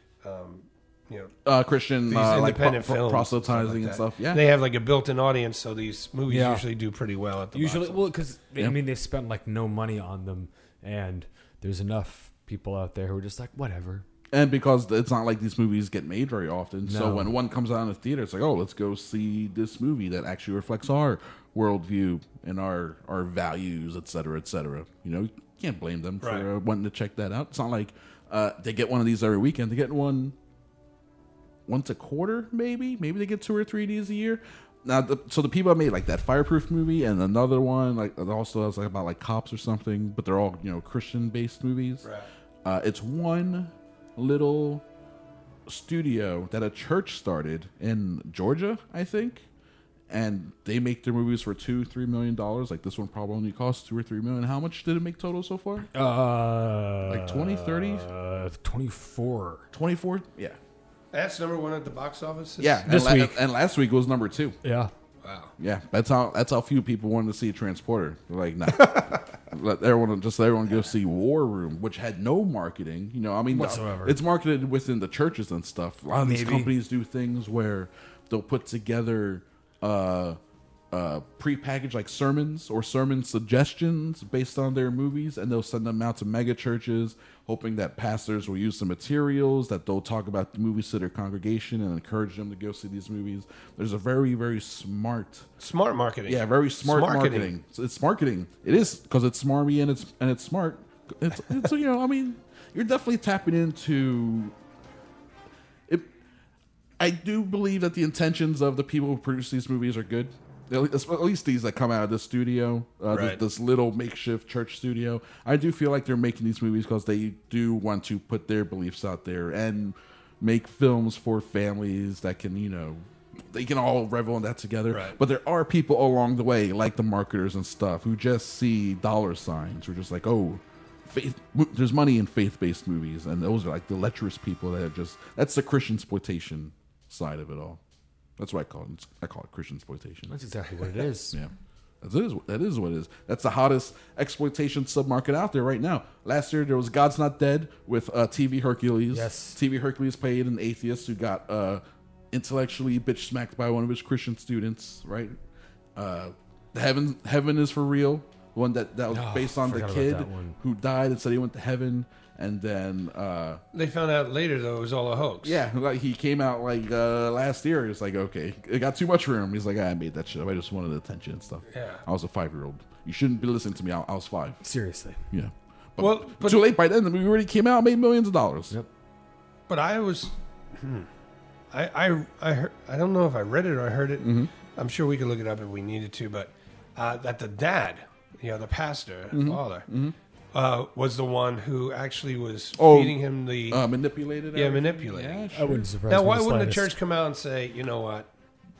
um, you know, uh, Christian these uh, independent like pro- films, proselytizing like and stuff. Yeah, they have like a built-in audience, so these movies yeah. usually do pretty well at the usually. box Well, because yeah. I mean, they spent like no money on them, and there's enough people out there who are just like, whatever. And because it's not like these movies get made very often. No. So when one comes out in the theater, it's like, oh, let's go see this movie that actually reflects our worldview and our, our values, et cetera, et cetera. You know, you can't blame them for right. uh, wanting to check that out. It's not like uh, they get one of these every weekend. They get one once a quarter, maybe. Maybe they get two or three of these a year. Now, the, so the people that made like that Fireproof movie and another one, like it also has like about like cops or something, but they're all, you know, Christian-based movies. Right. Uh, it's one little studio that a church started in Georgia, I think, and they make their movies for two, three million dollars. Like this one probably only costs two or three million. How much did it make total so far? Uh, like twenty, thirty, uh, twenty-four, twenty-four. Yeah, that's number one at the box office. Yeah, this and week, la- and last week was number two. Yeah. Wow. Yeah, that's how that's how few people wanted to see Transporter. They're like, nah, let everyone just let everyone go see War Room, which had no marketing. You know, I mean, whatsoever. It's marketed within the churches and stuff. A lot of these Maybe. companies do things where they'll put together uh, uh, pre-packaged like sermons or sermon suggestions based on their movies, and they'll send them out to mega churches, hoping that pastors will use the materials that they'll talk about the movies to their congregation and encourage them to go see these movies. There's a very, very smart, smart marketing. Yeah, very smart Smart marketing. marketing. So it's marketing. It is because it's smarmy and it's and it's smart. It's, it's you know, I mean, you're definitely tapping into. It, I do believe that the intentions of the people who produce these movies are good. At least, at least these that come out of this studio, uh, Right. this, this little makeshift church studio. I do feel like they're making these movies because they do want to put their beliefs out there and make films for families that can, you know, they can all revel in that together. Right. But there are people along the way, like the marketers and stuff, who just see dollar signs. Who are just like, oh, faith. There's money in faith-based movies, and those are like the lecherous people that are just. That's the Christian exploitation side of it all. That's what I call it. I call it Christian exploitation. That's exactly what it is. Yeah. That is, that is what it is. That's the hottest exploitation submarket out there right now. Last year, there was God's Not Dead with uh, T V Hercules. Yes. T V Hercules played an atheist who got uh, intellectually bitch smacked by one of his Christian students, right? Uh, Heaven Heaven is for Real. One that, that was Oh, based on the forgot about kid that one. who died and said he went to heaven. And then... Uh, they found out later, though, it was all a hoax. Yeah, like he came out like uh, last year. It's like, okay, it got too much for him. He's like, I made that shit up. I just wanted attention and stuff. Yeah. I was a five-year-old. You shouldn't be listening to me. I, I was five. Seriously. Yeah. But, Well, but- too late by then. The movie already came out, made millions of dollars. Yep. But I was, hmm, I I I, heard, I don't know if I read it or I heard it. Mm-hmm. I'm sure we could look it up if we needed to. But uh, that the dad, you know, the pastor, Mhm. father, Mhm. uh, was the one who actually was Oh, feeding him the uh, manipulated Yeah, everything? manipulated. Yeah, I wouldn't surprise Now, me why the wouldn't the slightest. church come out and say, you know what?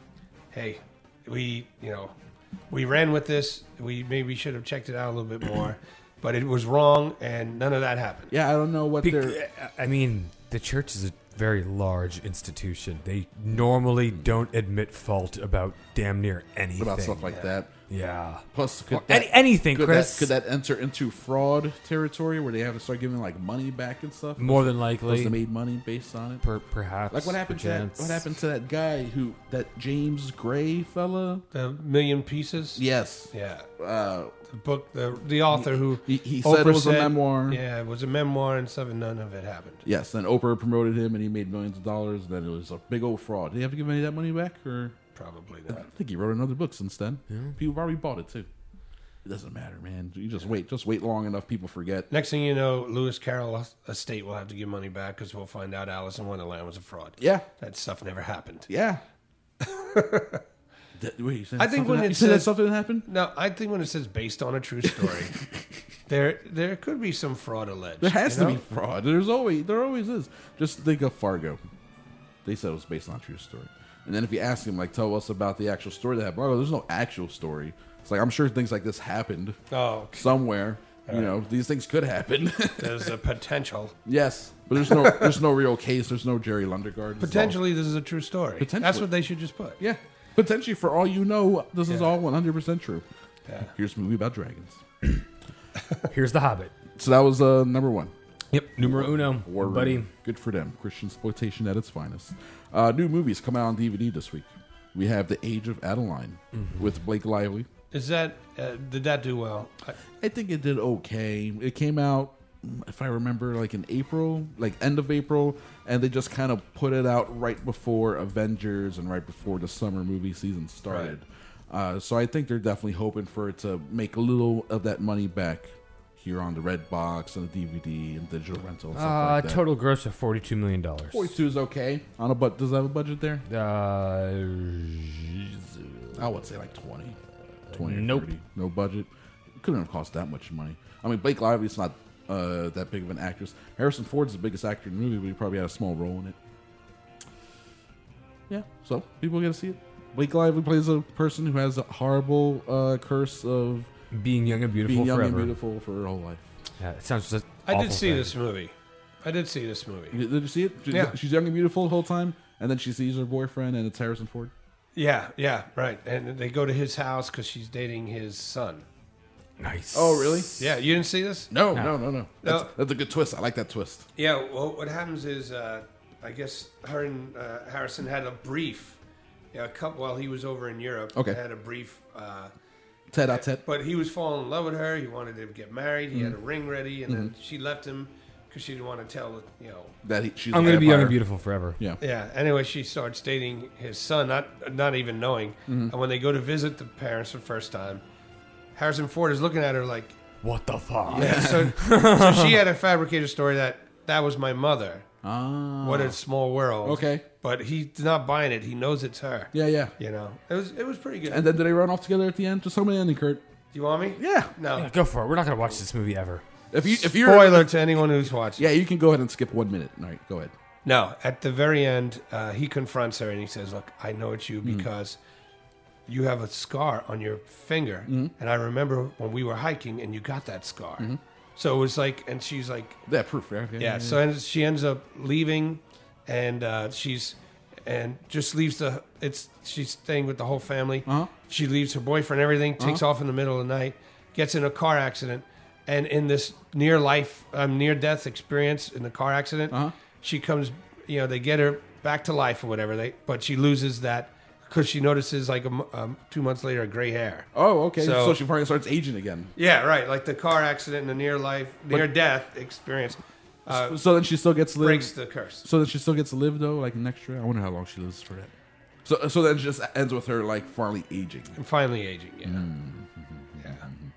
Hey, we you know, we ran with this. We maybe should have checked it out a little bit more, but it was wrong, and none of that happened. Yeah, I don't know what Bec- they're... I mean, the church is a very large institution. They normally don't admit fault about damn near anything. About stuff like Yeah. that. Yeah. Plus, could Or that, any- anything, could Chris. That, could that enter into fraud territory where they have to start giving like money back and stuff? More than Because likely. they made money based on it. Per- perhaps. Like what happened to that? perchance. What happened to that guy who that James Gray fella? The Million Pieces. Yes. Yeah. Uh, The book, the the author who He- he said it Oprah was a memoir. Yeah, it was a memoir and stuff, and none of it happened. Yes, then Oprah promoted him and he made millions of dollars. Then it was a big old fraud. Did he have to give any of that money back? Or Probably I not. think he wrote another book since then. People probably bought it too. It doesn't matter, man. You just wait. Just wait long enough. People forget. Next thing you know, Lewis Carroll estate will have to give money back because we'll find out Alice in Wonderland was a fraud. Yeah. That stuff never happened. Yeah. That- wait, you said I think something when hap- it you said that says something happened. No, I think when it says based on a true story, there there could be some fraud alleged. There has you to know? be fraud. There's always there always is. Just think of Fargo. They said it was based on a true story. And then if you ask him, like, tell us about the actual story that happened, oh, there's no actual story. It's like I'm sure things like this happened Oh, okay. somewhere. You know, these things could happen. There's a potential. Yes, but there's no there's no real case. There's no Jerry Lundegaard. This is Potentially, this is a true story. Potentially. That's what they should just put. all- yeah, potentially for all you know, this is Yeah. all one hundred percent true. Yeah. Here's a movie about dragons. Here's The Hobbit. So that was uh, number one. Yep, numero uno, War Room. buddy. Good for them. Christian exploitation at its finest. Uh, new movies come out on D V D this week. We have The Age of Adeline Mm-hmm. with Blake Lively. Is that uh, did that do well? I, I think it did okay. It came out, if I remember, like in April, like end of April, and they just kind of put it out right before Avengers and right before the summer movie season started. Uh, so I think they're definitely hoping for it to make a little of that money back here on the red box and the D V D and digital rental and stuff Uh, like that. total gross of forty-two million dollars. forty-two is okay. On a but does it have a budget there? Uh, I would say like twenty. twenty or Nope. thirty. No budget. It couldn't have cost that much money. I mean, Blake Lively's not uh, that big of an actress. Harrison Ford's the biggest actor in the movie, but he probably had a small role in it. Yeah, so people get to see it. Blake Lively plays a person who has a horrible uh, curse of being young and beautiful being young forever. and beautiful for her whole life. Yeah, it sounds just. I did awful see thing. this movie. I did see this movie. Did did you see it? She's, Yeah. she's young and beautiful the whole time, and then she sees her boyfriend, and it's Harrison Ford. Yeah, yeah, right. And they go to his house because she's dating his son. Nice. Oh, really? Yeah, you didn't see this? No, no, no, no. That's, No. that's a good twist. I like that twist. Yeah, well, what happens is, uh, I guess her and uh, Harrison had a brief. Yeah, a couple while he was over in Europe. Okay. They had a brief. Uh, Tete-a-tete. But he was falling in love with her. He wanted to get married. He had a Mhm. ring ready, and then Mhm. she left him because she didn't want to tell, you know. That he, she's I'm a going to be young and vampire. beautiful forever. Yeah. Yeah. Anyway, she starts dating his son, not not even knowing. Mhm. And when they go to visit the parents for the first time, Harrison Ford is looking at her like, What the fuck? yeah. So, so she had a fabricated story that that was my mother. Ah. What a small world. Okay. But he's not buying it. He knows it's her. Yeah, yeah. You know, it was it was pretty good. And then did they run off together at the end? Just tell me the ending, Kurt. Do you want me? Yeah. No. Yeah, go for it. We're not going to watch this movie ever. If you if you're Spoiler to anyone who's watching. yeah, you can go ahead and skip one minute. All right, go ahead. No, at the very end, uh, he confronts her and he says, "Look, I know it's you Mm. because you have a scar on your finger, Mhm. and I remember when we were hiking and you got that scar. Mhm. So it was like, and she's like, Yeah, proof. Yeah, yeah. yeah so and she ends up leaving, and uh, she's and just leaves the. It's she's staying with the whole family. Uh-huh. She leaves her boyfriend, everything, takes Uh-huh. off in the middle of the night, gets in a car accident, and in this near life, um, near death experience in the car accident, Uh-huh. she comes. You know, they get her back to life or whatever. They but she loses that. Because she notices, like, a, m- um, two months later, gray hair. Oh, okay. So, so she finally starts aging again. Yeah, right. Like the car accident and the near life, near death experience. Uh, so, so then she still gets to live. breaks the curse. So then she still gets to live though, like next year. I wonder how long she lives for that. So, so then it just ends with her like finally aging. And finally aging. Yeah. Mm. Yeah.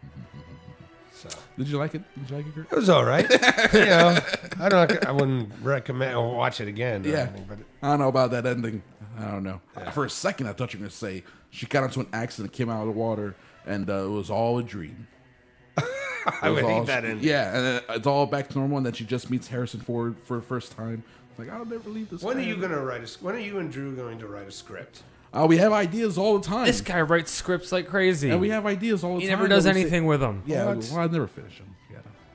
So did you like it? Did you like it, Kurt? it was all right. You know, I don't. I wouldn't recommend or watch it again. Or Yeah. anything, but I don't know about that ending. I don't know. For a second, I thought you were going to say she got into an accident, came out of the water, and uh, it was all a dream. I would all, hate that ending. Yeah, and then it's all back to normal, and then she just meets Harrison Ford for the first time. Like, I'll never leave this. When guy. are you going to write a? When are you and Drew going to write a script? Uh, we have ideas all the time. This guy writes scripts like crazy. And we have ideas all the he time. never does that we anything say- with them. Yeah, What? well, I never finish them. Yeah,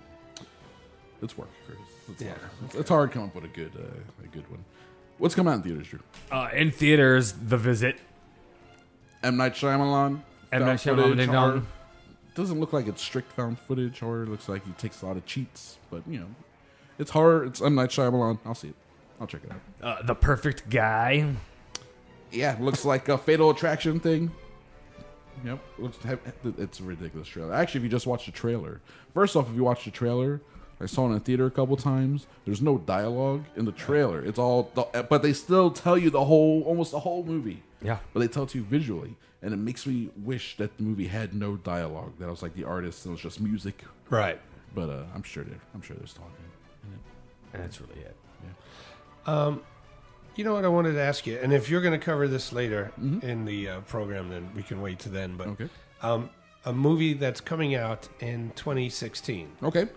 it's work. Chris. It's Yeah. hard. It's, it's hard to come up with a good, uh, a good one. What's coming out in theaters, Drew? Uh, in theaters, The Visit. M. Night Shyamalan. M. found Night Shyamalan, footage ding horror. dong. Doesn't look like it's strict found footage horror. It looks like he takes a lot of cheats, but you know, it's horror. It's M. Night Shyamalan. I'll see it. I'll check it out. Uh, the Perfect Guy. Yeah, it looks like a Fatal Attraction thing. Yep, looks it's a ridiculous trailer. Actually, if you just watch the trailer, first off, if you watch the trailer, I saw it in the theater a couple times. There's no dialogue in the trailer. It's all, but they still tell you the whole, almost the whole movie. Yeah, but they tell it to you visually, and it makes me wish that the movie had no dialogue. That was like the artist, and it was just music. Right. But uh, I'm sure they're, I'm sure there's talking. And that's really it. Yeah. Um, you know what I wanted to ask you, and if you're going to cover this later Mm-hmm. in the uh, program, then we can wait to then. But Okay. um, a movie that's coming out in twenty sixteen. Okay.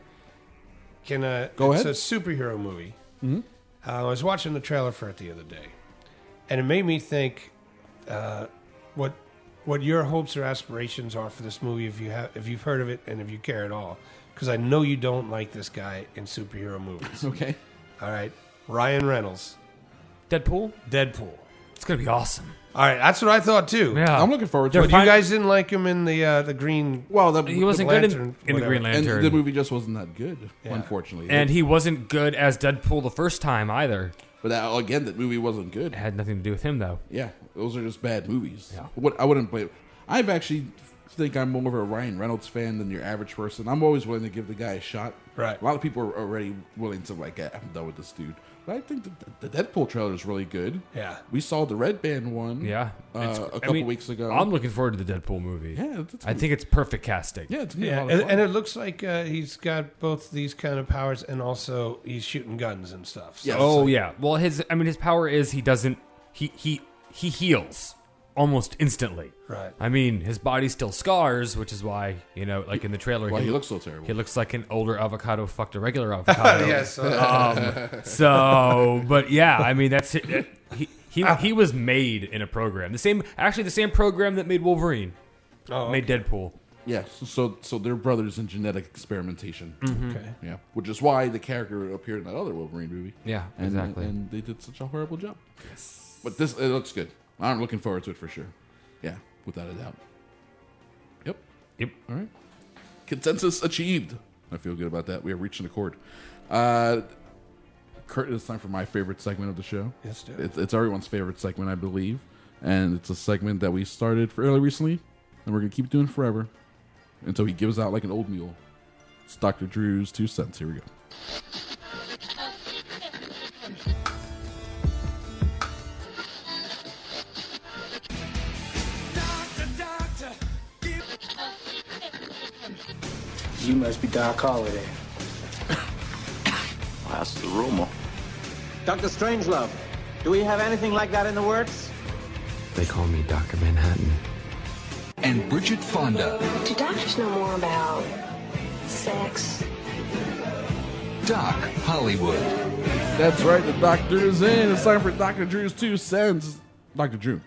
Can uh, Go it's ahead. a superhero movie. Mhm. Uh, I was watching the trailer for it the other day, and it made me think uh, what what your hopes or aspirations are for this movie, if you have if you've heard of it and if you care at all. Because I know you don't like this guy in superhero movies. Okay. All right, Ryan Reynolds, Deadpool. Deadpool. It's gonna be awesome. All right, that's what I thought too. Yeah, I'm looking forward to But it. you guys didn't like him in the uh, the green. Well, the, He wasn't the good in, Lantern, in the whatever. Green Lantern, and the movie just wasn't that good, Yeah. unfortunately. and he wasn't good as Deadpool the first time either. But that, again, that movie wasn't good. It had nothing to do with him though. Yeah, those are just bad movies. Yeah. What I wouldn't play. I've actually think I'm more of a Ryan Reynolds fan than your average person. I'm always willing to give the guy a shot. Right. A lot of people are already willing to like, eh, I'm done with this dude. But I think the, the Deadpool trailer is really good. Yeah. We saw the Red Band one. Yeah, uh, It's- a I couple mean, weeks ago. I'm looking forward to the Deadpool movie. Yeah, it's- I think it's perfect casting. yeah, it's gonna be Yeah, a lot and, of fun. and it looks like uh, he's got both these kind of powers, and also he's shooting guns and stuff. So Yes. it's Oh like- yeah. Well, his I mean his power is he doesn't he he he heals almost instantly. Right. I mean his body still scars, which is why you know like in the trailer Why he looks so terrible. He looks like an older avocado fucked a regular avocado. Yes. Um, so, but yeah, I mean that's it. He he he was made in a program. The same actually the same program that made Wolverine. Oh, Made Deadpool. Yeah, so, so so they're brothers in genetic experimentation. Okay. Yeah, which is why the character appeared in that other Wolverine movie. Yeah, and, exactly. And they did such a horrible job. Yes, but this it looks good. I'm looking forward to it for sure. Yeah, without a doubt. Yep. Yep. All right. Consensus achieved. I feel good about that. We have reached an accord. Uh, Kurt, it's time for my favorite segment of the show. Yes, dude. It's, it's everyone's favorite segment, I believe, and it's a segment that we started fairly recently, and we're gonna keep doing forever until he gives out like an old mule. It's Doctor Drew's two cents. Here we go. You must be Doc Holliday. That's the rumor. Doctor Strangelove, do we have anything like that in the works? They call me Doctor Manhattan. And Bridget Fonda. Do doctors know more about sex? Doc Hollywood. That's right, the doctor is in. It's time for Doctor Drew's two cents. Doctor Drew.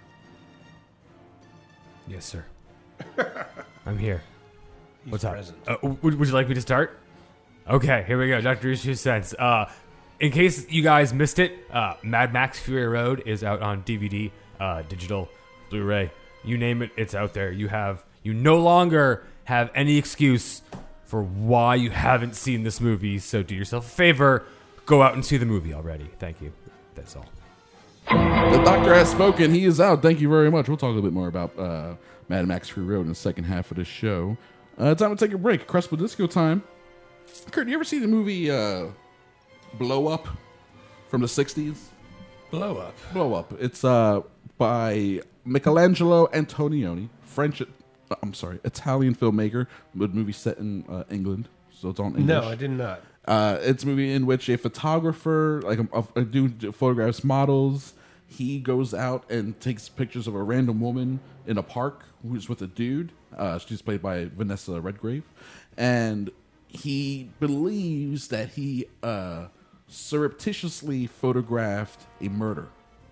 Yes, sir. I'm here. He's What's up? present. Uh, would, would you like me to start? Okay, here we go. Doctor Drew's two cents. Uh, in case you guys missed it, uh, Mad Max Fury Road is out on D V D, uh, digital, Blu-ray. You name it, it's out there. You have you no longer have any excuse for why you haven't seen this movie. So do yourself a favor, go out and see the movie already. Thank you. That's all. The doctor has spoken. He is out. Thank you very much. We'll talk a little bit more about uh, Mad Max Fury Road in the second half of the show. Uh, time to take a break. Crespel Disco time. Kurt, you ever see the movie uh, Blow Up from the sixties? Blow Up? Blow Up. It's uh, by Michelangelo Antonioni, French, uh, I'm sorry, Italian filmmaker, but movie set in uh, England, so it's on English. No, I did not. Uh, it's a movie in which a photographer, like a, a dude photographs models. He goes out and takes pictures of a random woman in a park who's with a dude. Uh, she's played by Vanessa Redgrave. And he believes that he uh, surreptitiously photographed a murder.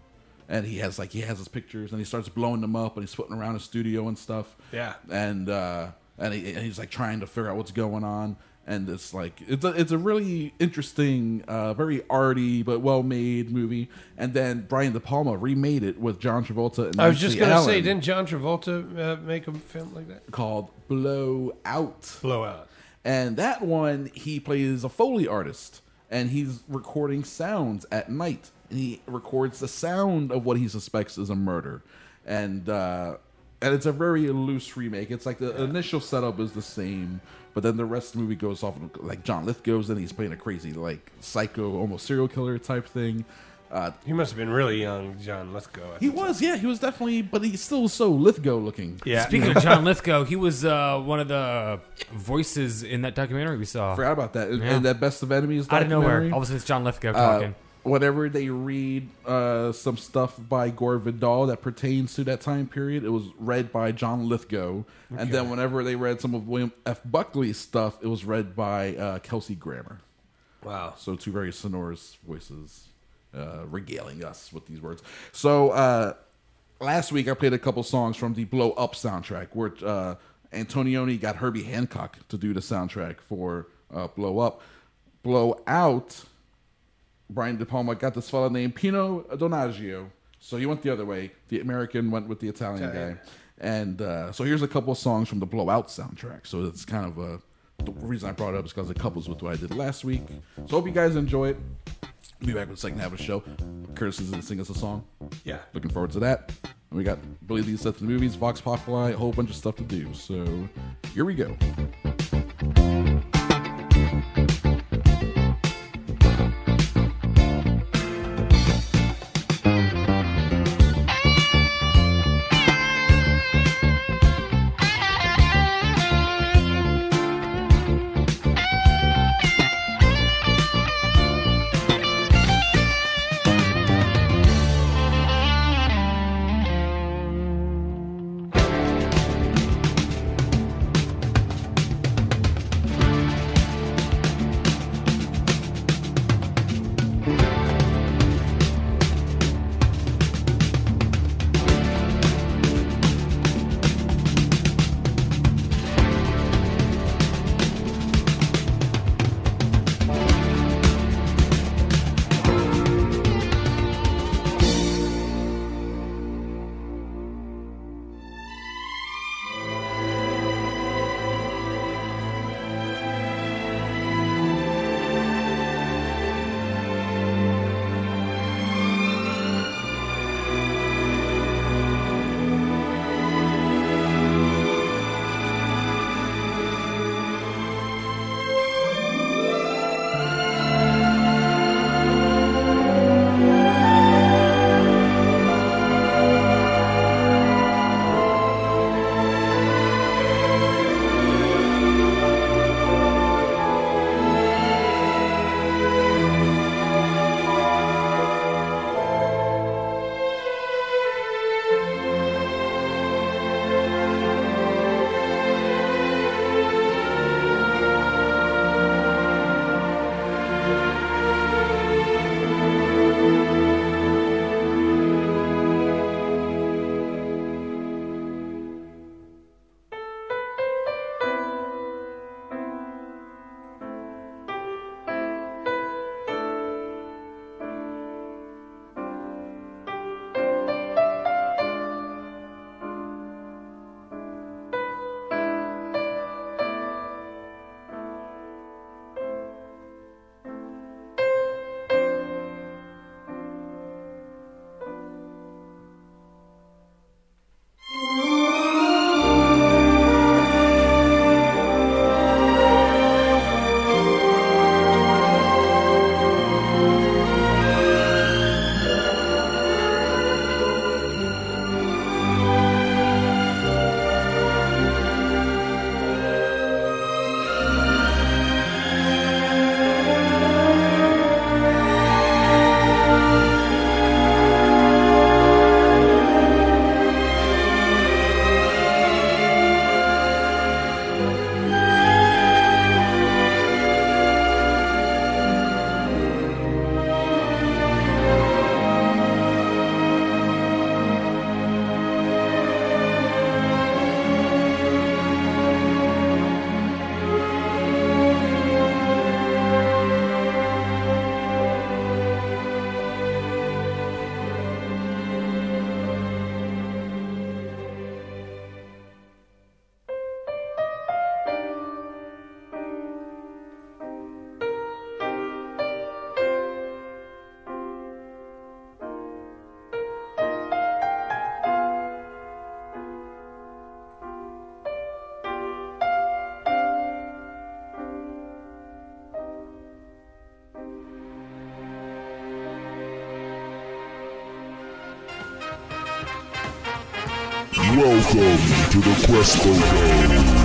And he has like he has his pictures, and he starts blowing them up, and he's putting around his studio and stuff. Yeah. And uh, and, he, and he's like trying to figure out what's going on. And it's like it's a, it's a really interesting, uh, very arty but well made movie. And then Brian De Palma remade it with John Travolta. And I was just Nancy going to say, Allen, didn't John Travolta uh, make a film like that? called Blow Out. Blow Out. And that one, he plays a Foley artist, and he's recording sounds at night. And he records the sound of what he suspects is a murder. And uh, and it's a very loose remake. It's like the yeah. initial setup is the same, but then the rest of the movie goes off like John Lithgow's, and he's playing a crazy, like, psycho, almost serial killer type thing. Uh, he must have been really young, John Lithgow. He was, yeah, he was definitely, but he's still so Lithgow looking. Yeah. Speaking of John Lithgow, he was uh, one of the voices in that documentary we saw. Forgot about that. Yeah. And that Best of Enemies out of documentary. nowhere, all of a sudden it's John Lithgow talking. Uh, whenever they read uh, some stuff by Gore Vidal that pertains to that time period, it was read by John Lithgow. Okay. And then whenever they read some of William F. Buckley's stuff, it was read by uh, Kelsey Grammer. Wow. So two very sonorous voices uh, regaling us with these words. So uh, last week I played a couple songs from the Blow Up soundtrack, where uh, Antonioni got Herbie Hancock to do the soundtrack for uh, Blow Up. Blow Out, Brian De Palma got this fellow named Pino Donaggio. So he went the other way. The American went with the Italian, Italian. guy. And uh, so here's a couple of songs from the Blowout soundtrack. So it's kind of a... The reason I brought it up is because it couples with what I did last week. So hope you guys enjoy it. We'll be back with the second half of the show. Curtis is going to sing us a song. Yeah. Looking forward to that. And we got Billy D's Set to the Movies, Vox Populi, a whole bunch of stuff to do. So here we go. Welcome to the Crespo Dome.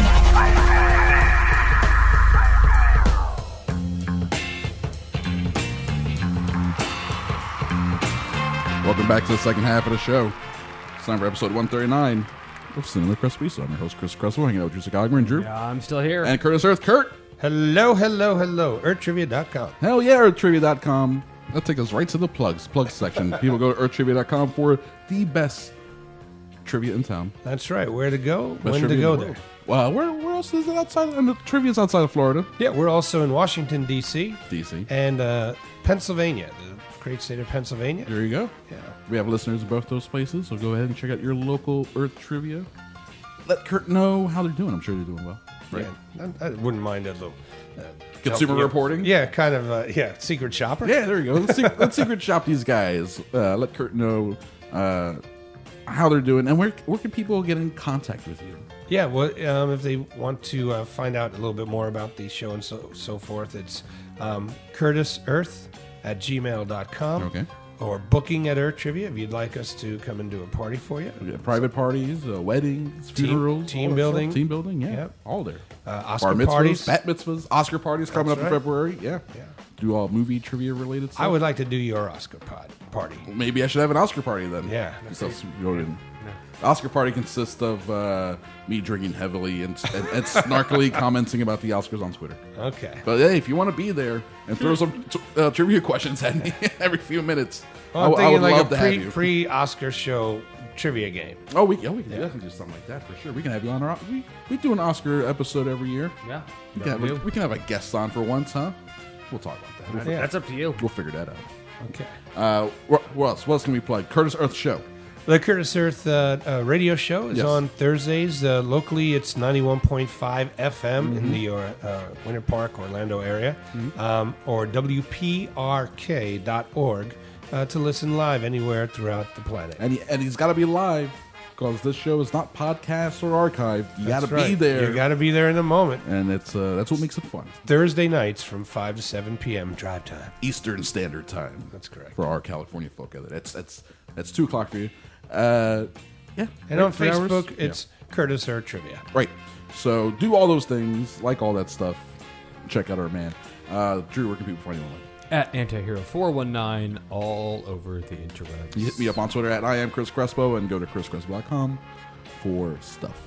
Welcome back to the second half of the show. It's time for episode one thirty-nine of Cinema Crespo. So I'm your host, Chris Crespo, hanging out with Drew Sagogmer and Drew. Yeah, I'm still here. And Curtis Earth. Kurt. Hello, hello, hello. Earth Trivia dot com. Hell yeah, Earth Trivia dot com. That takes us right to the plugs, plug section. People go to Earth Trivia dot com for the best trivia in town. That's right. Where to go? Best When to trivia go in the there? world. Well, where, where else is it outside? And the trivia's outside of Florida. Yeah, we're also in Washington, D C D C. And uh, Pennsylvania, the great state of Pennsylvania. There you go. Yeah. We have listeners in both those places, so go ahead and check out your local Earth Trivia. Let Kurt know how they're doing. I'm sure they're doing well. Right? Yeah, I, I wouldn't mind a little uh, Consumer help, yeah. reporting? Yeah, kind of. Uh, yeah, secret shopper. Yeah, there you go. Let's, see, let's secret shop these guys. Uh, let Kurt know uh, how they're doing, and where where can people get in contact with you? Yeah, well, um, if they want to uh, find out a little bit more about the show and so so forth, it's um, Curtis Earth at gmail dot com. Okay. Or booking at Earth Trivia if you'd like us to come and do a party for you. Yeah, private parties, uh, weddings, Team- funerals, team all that building. stuff. team building, yeah, Yep. all there. Uh, Oscar Bar mitzvahs, parties. bat mitzvahs, Oscar parties coming That's up in right. February. Yeah. Yeah. Do all movie trivia related stuff. I would like to do your Oscar pod party. Maybe I should have an Oscar party then. Yeah. So we go in. Oscar party consists of uh, me drinking heavily and, and, and snarkily commenting about the Oscars on Twitter. Okay. But hey, if you want to be there and throw some t- uh, trivia questions at me every few minutes, Well, I, I'm w- I thinking would like love a to have pre you. pre Oscar show trivia game. Oh, we, oh, we can definitely do something like that for sure. We can have you on our. We, we do an Oscar episode every year. Yeah. We can, have a, we can have a guest on for once, huh? We'll talk about that. We'll Yeah. That's up to you. We'll figure that out. Okay. Uh, what, what else? What else can we plug? Curtis Earth Show. The Curtis Earth uh, uh, radio show is Yes. on Thursdays. Uh, locally, it's ninety-one point five F M in the uh, uh, Winter Park, Orlando area, um, or W P R K dot org uh, to listen live anywhere throughout the planet. And, he, and he's got to be live because this show is not podcast or archived. You got to That's be right. there. You got to be there in the moment. And it's uh, that's what makes it fun. Thursday nights from five to seven p.m. drive time. Eastern Standard Time. That's correct. For our California folk out there. That's, that's, that's two o'clock for you. Uh, yeah. And on Three hours? Facebook, Yeah. it's Curtis Earth Trivia. Right. So do all those things, like all that stuff. Check out our man. Uh, Drew, where can people find you online? At Antihero four one nine all over the interwebs. You hit me up on Twitter at I am Chris Crespo and go to chris crespo dot com for stuff.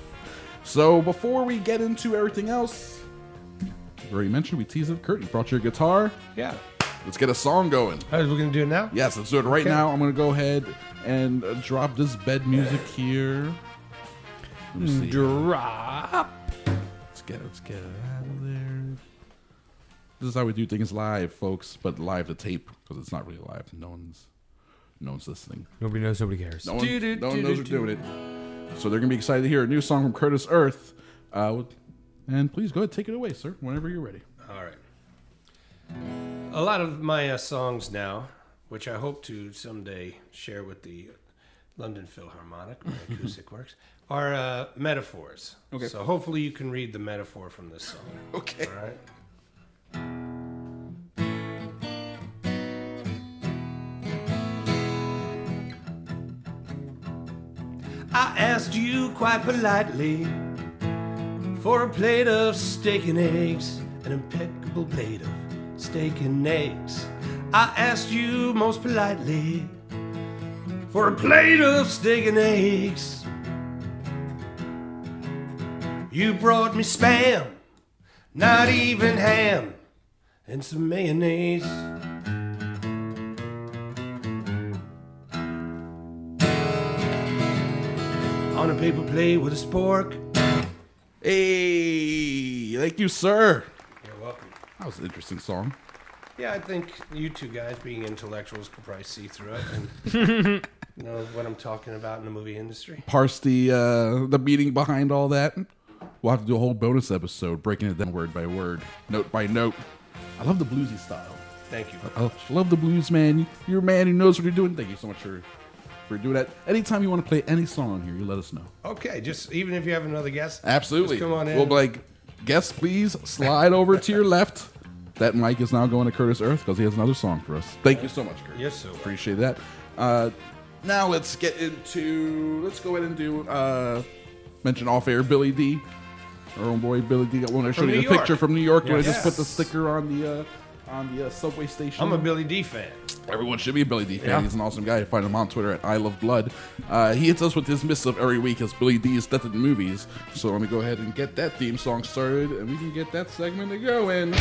So before we get into everything else, we already mentioned, we teased it. Kurt, you brought your guitar. Yeah. Let's get a song going. All right, we're going to do it now? Yes, let's do it right Okay. now. I'm going to go ahead and uh, drop this bed music here. Let me see. Drop. Let's get it. Let's get it out of there. This is how we do things live, folks, but live to tape because it's not really live. No one's, no one's listening. Nobody knows, nobody cares. No one, no one knows we're doing it. So they're going to be excited to hear a new song from Curtis Earth. Uh, and please go ahead, take it away, sir, whenever you're ready. All right. A lot of my uh, songs now, which I hope to someday share with the London Philharmonic, my acoustic works, are uh, metaphors. Okay. So hopefully you can read the metaphor from this song. Okay. All right. I asked you quite politely for a plate of steak and eggs, an impeccable plate of steak and eggs. I asked you most politely for a plate of steak and eggs. You brought me spam, not even ham, and some mayonnaise. On a paper plate with a spork. Hey, thank you, sir. You're welcome. That was an interesting song. Yeah, I think you two guys, being intellectuals, could probably see through it and know what I'm talking about in the movie industry. Parse the uh, the meaning behind all that. We'll have to do a whole bonus episode breaking it down word by word, note by note. I love the bluesy style. Thank you. I love the blues, man. You're a man who knows what you're doing. Thank you so much for, for doing that. Anytime you want to play any song here, you let us know. Okay, just even if you have another guest. Absolutely. Just come on in. We'll be like, guests, please slide over to your left. That mic is now going to Curtis Earth because he has another song for us. Thank you so much, Curtis. Yes, sir. Appreciate that. Uh, Now let's get into. Let's go ahead and do. Uh, mention off air Billy D. Our own boy Billy D. I want to show From you New a York. picture from New York where I Yes. just put the sticker on the uh, on the uh, subway station. I'm a Billy D fan. Everyone should be a Billy D fan. Yeah. He's an awesome guy. Find him on Twitter at I Love Blood. Uh, he hits us with his missive every week as Billy D's Death in Movies. So let me go ahead and get that theme song started, and we can get that segment to going.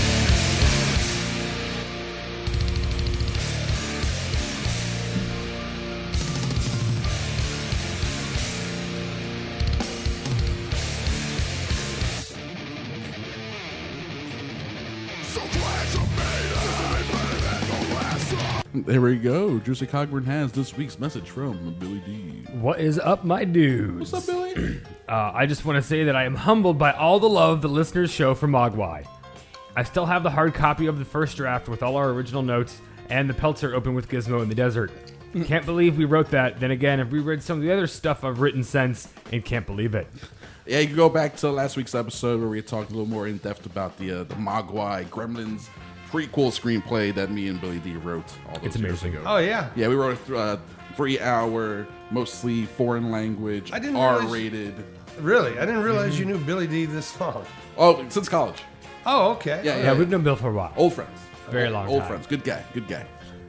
There we go. Juicy Cogburn has this week's message from Billy D. What is up, my dudes? What's up, Billy? uh, I just want to say that I am humbled by all the love the listeners show for Mogwai. I still have the hard copy of the first draft with all our original notes and the Peltzer open with Gizmo in the desert. Can't believe we wrote that. Then again, I've reread some of the other stuff I've written since and can't believe it. Yeah, you can go back to last week's episode where we talked a little more in depth about the uh, the Mogwai Gremlins prequel screenplay that me and Billy D wrote all those It's years amazing. ago. Oh, yeah. Yeah, we wrote a th- uh, three-hour, mostly foreign language, I didn't realize- R-rated. Really? I didn't realize you knew Billy D this long. Oh, since college. Oh, okay. Yeah, yeah, Yeah, yeah. we've known Bill for a while. Old friends. Very Old- long Old time. friends. Good guy. Good guy.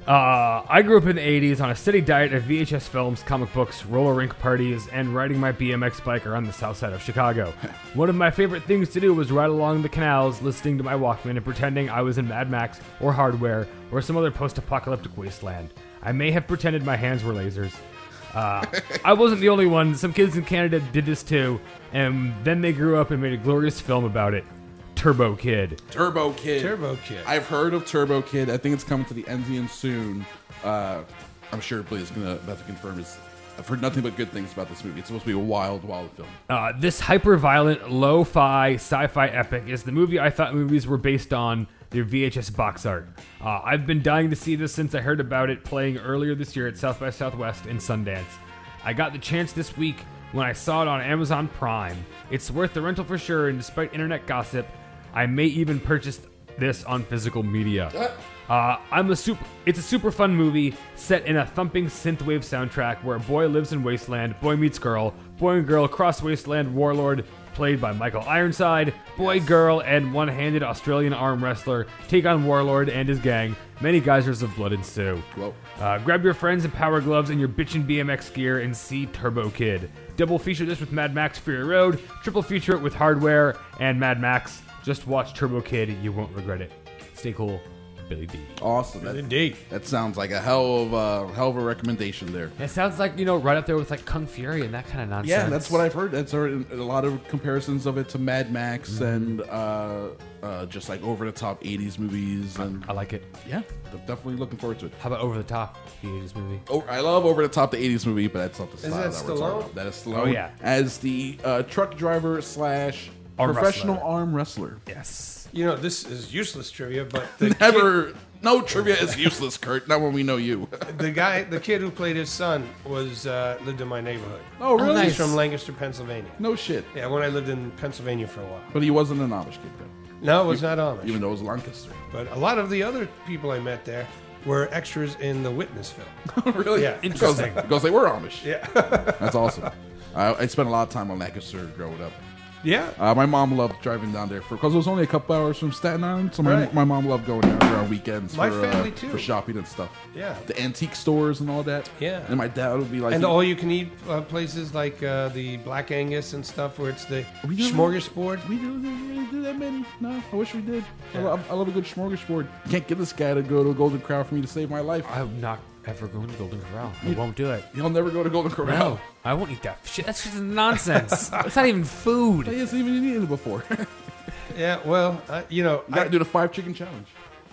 Uh, I grew up in the eighties on a steady diet of V H S films, comic books, roller rink parties, and riding my B M X bike around the south side of Chicago. One of my favorite things to do was ride along the canals, listening to my Walkman and pretending I was in Mad Max or Hardware or some other post-apocalyptic wasteland. I may have pretended my hands were lasers. Uh, I wasn't the only one. Some kids in Canada did this too, and then they grew up and made a glorious film about it. Turbo Kid. Turbo Kid. Turbo Kid. I've heard of Turbo Kid. I think it's coming to the N Z N soon. Uh, I'm sure Billy's gonna about to confirm his. I've heard nothing but good things about this movie. It's supposed to be a wild, wild film. Uh, this hyper-violent, lo-fi, sci-fi epic is the movie I thought movies were based on, their V H S box art. Uh, I've been dying to see this since I heard about it playing earlier this year at South by Southwest in Sundance. I got the chance this week when I saw it on Amazon Prime. It's worth the rental for sure, and despite internet gossip, I may even purchase this on physical media. Uh, I'm a super. It's a super fun movie set in a thumping synthwave soundtrack where a boy lives in wasteland, boy meets girl, boy and girl cross wasteland warlord, played by Michael Ironside, boy, girl, and one-handed Australian arm wrestler take on warlord and his gang. Many geysers of blood ensue. Whoa. Uh, grab your friends and power gloves and your bitchin' B M X gear and see Turbo Kid. Double feature this with Mad Max Fury Road. Triple feature it with Hardware and Mad Max. Just watch Turbo Kid. You won't regret it. Stay cool. Billy D. Awesome. That, Indeed. That sounds like a hell of a hell of a recommendation there. It sounds like, you know, right up there with like Kung Fury and that kind of nonsense. Yeah, that's what I've heard. That's heard a lot of comparisons of it to Mad Max Mm-hmm. and uh, uh, just like over the top eighties movies. And I like it. yeah, I'm definitely looking forward to it. How about Over the Top, the eighties movie? Oh, I love over the top the eighties movie, but that's not the style that that, we're Stallone? talking about. That is Stallone. Oh, yeah. As the uh, truck driver slash Arm professional wrestler. arm wrestler. Yes. You know, this is useless trivia, but the Never. No trivia is useless, Kurt. Not when we know you. kid, the guy, the kid who played his son, was uh, lived in my neighborhood. Oh, really? He's from Lancaster, Pennsylvania. No shit. Yeah, when I lived in Pennsylvania for a while. But he wasn't an Amish kid then. No, it was not Amish. Even though it was Lancaster. But a lot of the other people I met there were extras in the Witness film. Really? Yeah. Interesting. Because, because they were Amish. Yeah. That's awesome. I, I spent a lot of time on Lancaster growing up. Yeah. Uh, my mom loved driving down there for because it was only a couple hours from Staten Island, so my, Right. my mom loved going down there on weekends My for, family, uh, too. for shopping and stuff. Yeah. The antique stores and all that. Yeah. And my dad would be like, And all you can eat uh, places like uh, the Black Angus and stuff where it's the We do- smorgasbord. we didn't really do that many. No, I wish we did. I, Yeah. love, I love a good smorgasbord. Can't get this guy to go to Golden Corral for me to save my life. I'm not ever going to Golden Corral. I won't do it. He'll never go to Golden Corral. No, I won't eat that shit. That's just nonsense. It's not even food. He hasn't even eaten it before. you Yeah, well, uh, you know, gotta I, do the five chicken challenge.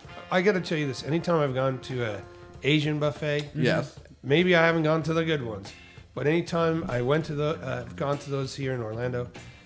I got to tell you this. Anytime I've gone to a Asian buffet, Yes. maybe I haven't gone to the good ones, but anytime I went to the, uh, I've gone to those here in Orlando,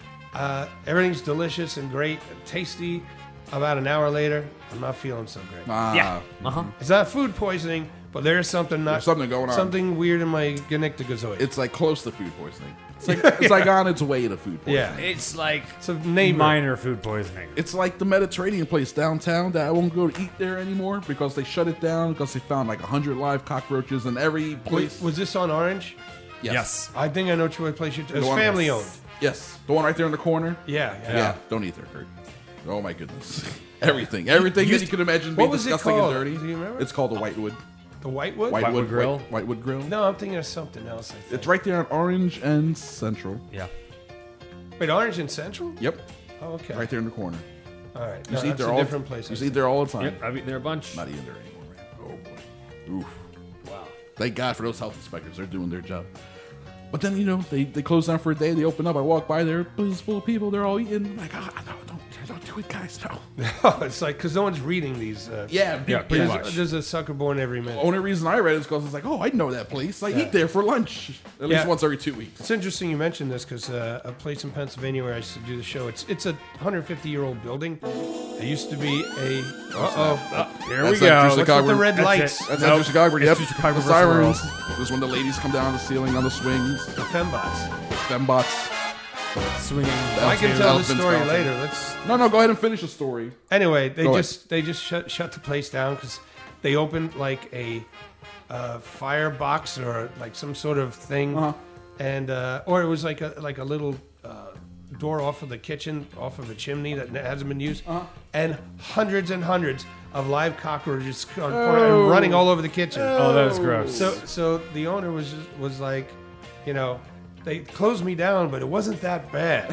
uh, everything's delicious and great and tasty. About an hour later, I'm not feeling so great. Ah, Yeah. Uh huh. It's not food poisoning, But there's something not There's something going on. Something weird in my Genectagozoid. It's like close to food poisoning. It's like it's like on its way to food poisoning. Yeah. It's like It's a neighbor. minor food poisoning. It's like the Mediterranean place downtown that I won't go to eat there anymore because they shut it down because they found like a hundred live cockroaches in every place. Was, was this on Orange? Yes. Yes. I think I know which place you. It The was one- family owned. Yes, the one right there in the corner. Yeah, Yeah, yeah. don't eat there, Kurt. Oh my goodness. Everything, everything that Used you to- can imagine what being was it disgusting called? and dirty. Do you remember? It's called the Whitewood. The Whitewood? Whitewood, Whitewood Grill? White, Whitewood Grill. No, I'm thinking of something else. I think. It's right there on Orange and Central. Yeah. Wait, Orange and Central? Yep. Oh, okay. Right there in the corner. All right. You No, see it that's there a all different place. You see it there all the time. Yep, I've eaten there a bunch. Not eating there anymore, man. Oh boy. Oof. Wow. Thank God for those health inspectors. They're doing their job. But then, you know, they, they close down for a day. They open up. I walk by there. It's full of people. They're all eating. I'm like, oh, no, don't, don't do it, guys. No. It's like, because no one's reading these. Uh, Yeah, Yeah, pretty there's, much. there's a sucker born every The minute. only reason I read it is because it's like, oh, I know that place. I Yeah. eat there for lunch at least Yeah. once every two weeks. It's interesting you mentioned this because uh, a place in Pennsylvania where I used to do the show, it's it's a one hundred fifty year old building. It used to be a. Uh oh. Here That's we like go. Drew What's Chicago. with the red That's lights? it. That's Nope. Andrew Chicago. It's Yep. Drew Chicago The versus sirens. world. This is when the ladies come down on the ceiling on the swings. The fembots. The fembots. Swinging. I can Elephants tell the bouncing. story later. Let's. No, no, go ahead and finish the story. Anyway, they Go just they just shut shut the place down because they opened like a uh, firebox or like some sort of thing, Uh-huh. and uh, or it was like a like a little uh, door off of the kitchen, off of a chimney that hasn't been used, Uh-huh. and hundreds and hundreds of live cockroaches on- Oh. and running all over the kitchen. Oh, that was gross. So so the owner was just, was like, you know. They closed me down, but it wasn't that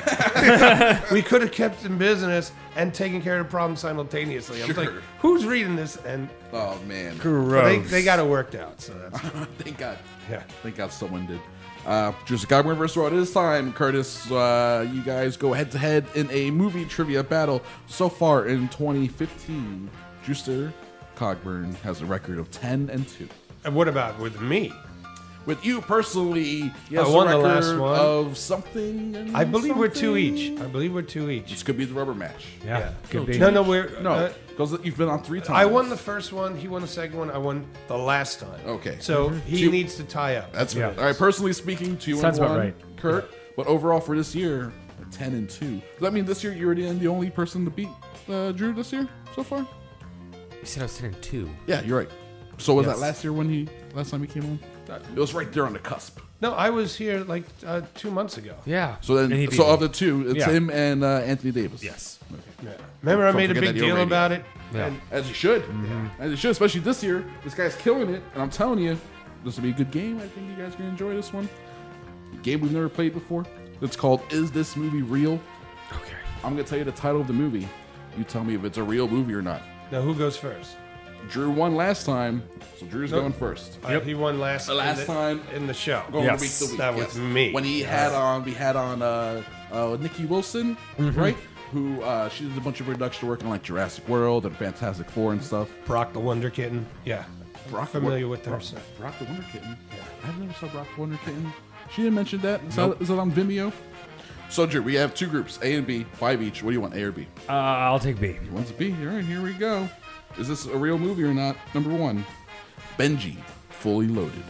bad. We could have kept in business and taken care of the problem simultaneously. I'm Sure. like, who's reading this? And Oh, man. but they, they got it worked out. So that's Thank God. yeah. Thank God someone did. Uh, Drew Chicago versus World. It is time, Curtis. Uh, you guys go head to head in a movie trivia battle. So far in twenty fifteen, Drewster Cogburn has a record of ten and two. And what about with me? With you personally, he I has won a the record last one. of something. And I believe we're two something. each. I believe we're two each. This could be the rubber match. Yeah. Yeah. Could be. No, no, we're No, uh, because you've been on three times. I won the first one. He won the second one. I won the last time. Okay. So he So you- needs to tie up. That's Yeah. all right. Personally speaking, two Sounds and about one, right. Kurt. But overall for this year, ten and two. Does that mean this year you're the, the only person to beat uh, Drew this year so far? You said I was sitting two. Yeah, you're right. So was Yes. that last year when he last time he came on? It was right there on the cusp. No, I was here like uh, two months ago. Yeah. So And he then, beat so me. of the two, it's Yeah. him and uh, Anthony Davis. Yes. Yeah. Remember, I Don't made a forget big that you're deal radio. about it. Yeah. And As you should. As you should, especially this year. This guy's killing it, and I'm telling you, this will be a good game. I think you guys are gonna enjoy this one. A game we've never played before. It's called "Is This Movie Real?" Okay. I'm gonna tell you the title of the movie. You tell me if it's a real movie or not. now, who goes first? Drew won last time, so Drew's Nope. going first. Uh, he won last. The last in the, time- in the show. Going Yes. to week to week. That was yes. me. When he had on, we had on uh, uh, Nikki Wilson, right? Who uh, she did a bunch of production work on like Jurassic World and Fantastic Four and stuff. Brock the Wonder Kitten. Yeah. Brock familiar the, with her Brock, stuff. Brock the Wonder Kitten. Yeah. I've never saw Brock the Wonder Kitten. She didn't mention that. Is, that. is that on Vimeo? So Drew, we have two groups, A and B, five each. What do you want, A or B? Uh, I'll take B. He wants a B. All right, here we go. Is this a real movie or not? Number one, Benji, Fully Loaded.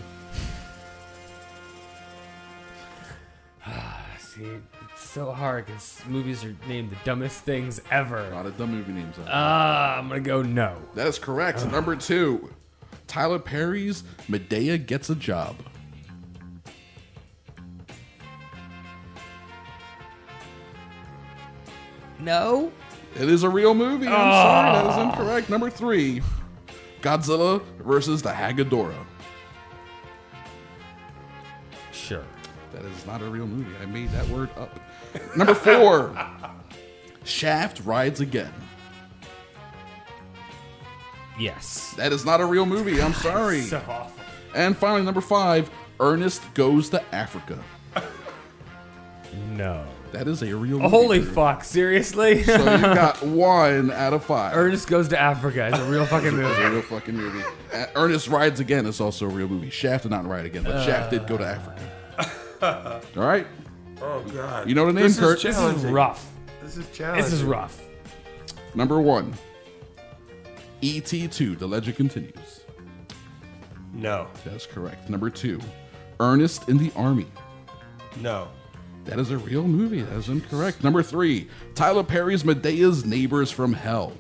See, it's so hard because movies are named the dumbest things ever. A lot of dumb movie names. out there. Ah, I'm gonna go no. That is correct. Number two, Tyler Perry's Medea Gets a Job. No. It is a real movie. I'm sorry, that is incorrect. Number three, Godzilla versus the Hagadora. Sure. That is not a real movie. I made that word up. Number four, Shaft Rides Again. Yes. That is not a real movie. I'm sorry. So awful. And finally, number five, Ernest Goes to Africa. No. That is a real movie. Holy Drew. fuck! Seriously? So you got one out of five. Ernest Goes to Africa. It's a real fucking It's movie. a real fucking movie. Uh, Ernest Rides Again is also a real movie. Shaft did not ride again, but Shaft did go to Africa. All right. Oh God! You know the name, This is Kurt? This is challenging. rough. This is challenging. This is rough. Number one, E T two, The Legend Continues. No. That's correct. Number two, Ernest in the Army. No. That is a real movie. That is incorrect. Number three, Tyler Perry's Medea's Neighbors from Hell.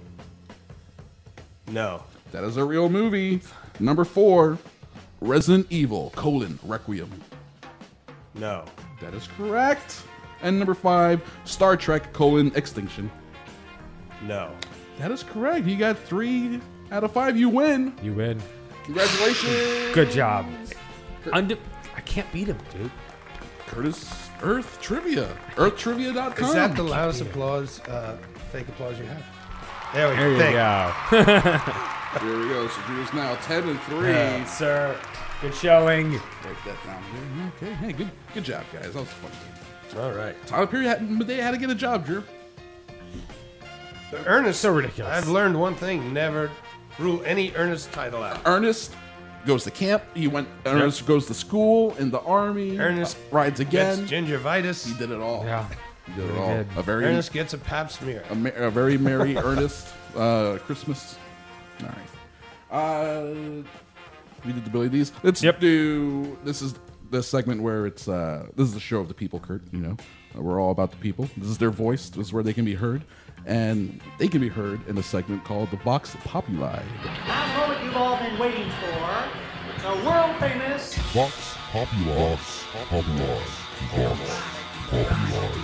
No. That is a real movie. Number four, Resident Evil, colon, Requiem. No. That is correct. And number five, Star Trek, colon, Extinction. No. That is correct. You got three out of five. You win. You win. Congratulations. Good job. Unde- I can't beat him, dude. Curtis Earth Trivia. Earth Trivia dot com. Is that the loudest applause, uh, fake applause you have? There we There go. you go. There we go. So Drew's now ten and three. Yeah, sir. Good showing. Write that down here. Okay. Hey, good good job, guys. That was fun. All right. Tyler Perry had, Medea had to get a job, Drew. The Ernest. So ridiculous. I've learned one thing: never rule any Ernest title out. Ernest goes to camp. He went. Ernest yep. goes to school in the army. Ernest uh, rides again. Gets gingivitis. He did it all. Yeah, he did it really all. did. A very Ernest gets a pap smear. A, ma- a very merry Ernest uh, Christmas. All right. Uh, we did the Billy D's. Let's yep. do. This is the segment where it's. Uh, this is the show of the people, Kurt. You know, uh, we're all about the people. This is their voice. This is where they can be heard, and they can be heard in a segment called the Vox Populi. Now, the moment you've all been waiting for, the world famous Vox Populi. Vox Populi. Vox Populi.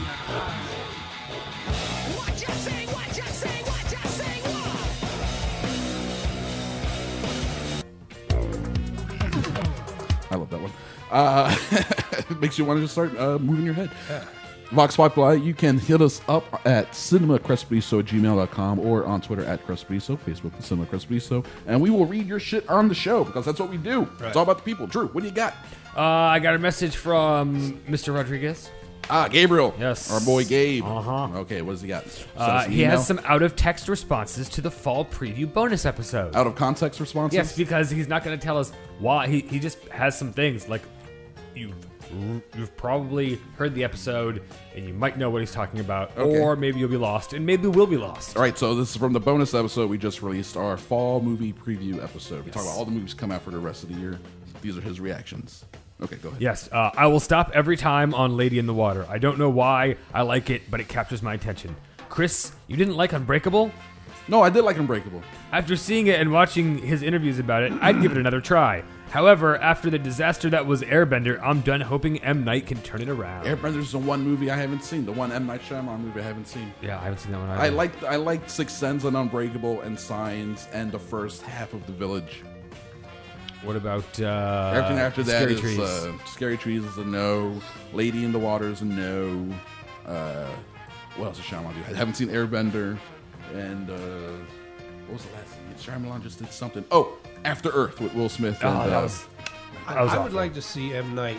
What you say? What you say? What you say? I love that one. Uh, it makes you want to just start uh, moving your head. Yeah. Vox Populi, you can hit us up at cinemacrespediso at gmail dot com or on Twitter at Crespediso, Facebook at Cinema Crespediso, and we will read your shit on the show because that's what we do. Right. It's all about the people. Drew, what do you got? Uh, I got a message from Mister Rodriguez. Ah, Gabriel. Yes. Our boy Gabe. Uh-huh. Okay, what does he got? Uh, he email? has some out-of-text responses to the fall preview bonus episode. Out-of-context responses? Yes, because he's not going to tell us why. He, he just has some things, like you've, you've probably heard the episode, and you might know what he's talking about, okay. Or maybe you'll be lost, and maybe we'll be lost. All right, so this is from the bonus episode we just released, our fall movie preview episode. We yes. talk about all the movies come out for the rest of the year. These are his reactions. Okay, go ahead. Yes, uh, I will stop every time on Lady in the Water. I don't know why I like it, but it captures my attention. Chris, you didn't like Unbreakable? No, I did like Unbreakable. After seeing it and watching his interviews about it, I'd give it another try. However, after the disaster that was Airbender, I'm done hoping M. Night can turn it around. Airbender's the one movie I haven't seen. The one M. Night Shyamalan movie I haven't seen. Yeah, I haven't seen that one either. I liked, I liked Sixth Sense and Unbreakable and Signs and the first half of The Village. What about uh, everything after that Scary is Trees? Uh, Scary Trees is a no. Lady in the Water is a no. Uh, what else did Shyamalan do? I haven't seen Airbender. And uh, what was the last thing? Shyamalan just did something. Oh, After Earth with Will Smith. Oh, and, that uh, was. I, I would like to see M. Night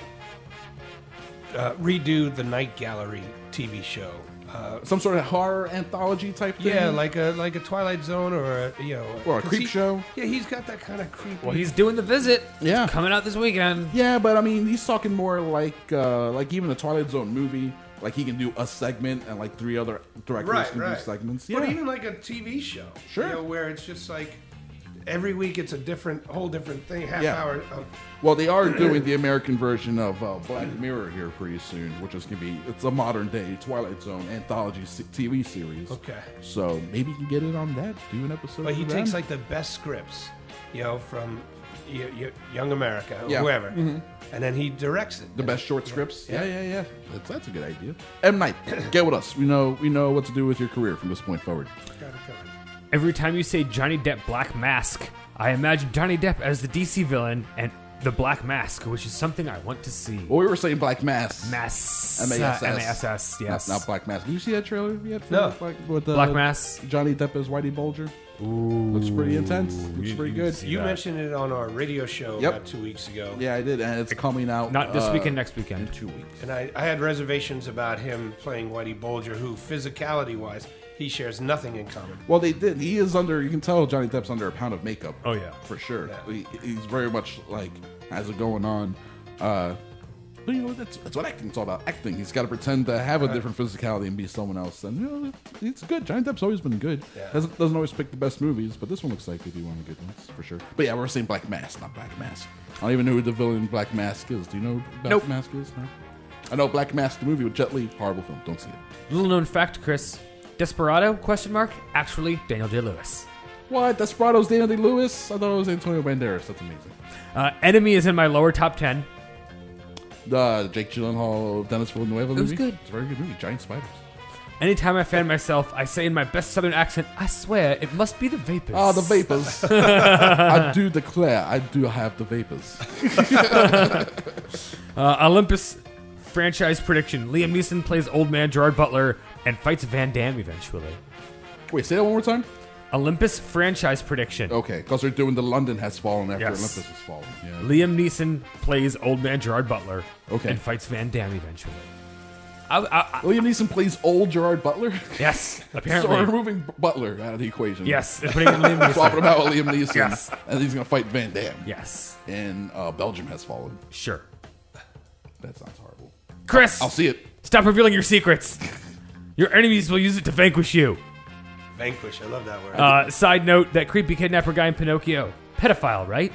uh, redo the Night Gallery T V show. Uh, Some sort of horror anthology type thing. Yeah, like a like a Twilight Zone or a you know or a creep he, show. Yeah, he's got that kind of creepy. Well, he's doing The Visit. Yeah, it's coming out this weekend. Yeah, but I mean, he's talking more like uh, like even the Twilight Zone movie. Like he can do a segment and like three other directors right, can right. do segments. But Yeah, even like a T V show, sure, you know, where it's just like every week it's a different, whole different thing, half Yeah. hour. Of, well, they are doing the American version of uh, Black Mirror here pretty soon, which is gonna be it's a modern day Twilight Zone anthology c- T V series. Okay, so maybe you can get it on that. Do an episode. but he for takes them. like the best scripts, you know, from y- y- Young America, or Yeah. whoever, Mhm. and then he directs it. The best short scripts. Yeah, Yeah. yeah, yeah. That's, that's a good idea. M. Night, get with us. We know we know what to do with your career from this point forward. Every time you say Johnny Depp Black Mask, I imagine Johnny Depp as the D C villain and the Black Mask, which is something I want to see. Well, we were saying Black Mass. Mass. M A S S. M A S S, yes. Not, not Black Mass. Did you see that trailer yet? for No. Black, with, uh, Black Mass. Johnny Depp as Whitey Bulger. Ooh. Looks pretty intense. Looks You- pretty you good. see You that. mentioned it on our radio show Yep. about two weeks ago. Yeah, I did, and it's coming out Not this uh, weekend, next weekend. in two weeks. And I, I had reservations about him playing Whitey Bulger, who physicality-wise, he shares nothing in common. Well, they did. He is under. You can tell Johnny Depp's under a pound of makeup. Oh, yeah. for sure. Yeah. He, he's very much like has it going on. Uh, But you know, that's, that's what acting's all about. Acting. He's got to pretend to have a Right. different physicality and be someone else. And you know, it's good. Johnny Depp's always been good. Yeah. Doesn't doesn't always pick the best movies, but this one looks like they do one of the good ones for sure. But yeah, we're saying Black Mask, not Black Mask. I don't even know who the villain in Black Mask is. Do you know who Black Nope. Mask is? No. I know Black Mask, the movie with Jet Li. Horrible film. Don't see it. Little known fact, Chris. Desperado? Question mark. Actually, Daniel Day-Lewis. What? Desperado's Daniel Day-Lewis? I thought it was Antonio Banderas. That's amazing. Uh, Enemy is in my lower top ten. The Jake Gyllenhaal, Dennis Villeneuve movie. It was good. It's a very good movie. Giant spiders. Anytime I fan myself, I say in my best southern accent, I swear it must be the vapors. Ah, the vapors. I do declare, I do have the vapors. uh, Olympus franchise prediction. Liam Neeson plays old man Gerard Butler and fights Van Damme eventually. Wait, say that one more time? Olympus franchise prediction. Okay, because they're doing the London has fallen after Yes. Olympus has fallen. Yeah. Liam Neeson plays old man Gerard Butler Okay. and fights Van Damme eventually. I, I, I, Liam Neeson plays old Gerard Butler? Yes, apparently. So we're removing Butler out of the equation. Yes, and putting in Liam Neeson. Swapping him out with Liam Neeson. Yes. And he's going to fight Van Damme. Yes. And uh, Belgium has fallen. Sure. That sounds horrible. Chris! I'll see it. Stop revealing your secrets. Your enemies will use it to vanquish you. Vanquish. I love that word. Uh, side note, that creepy kidnapper guy in Pinocchio. Pedophile, right?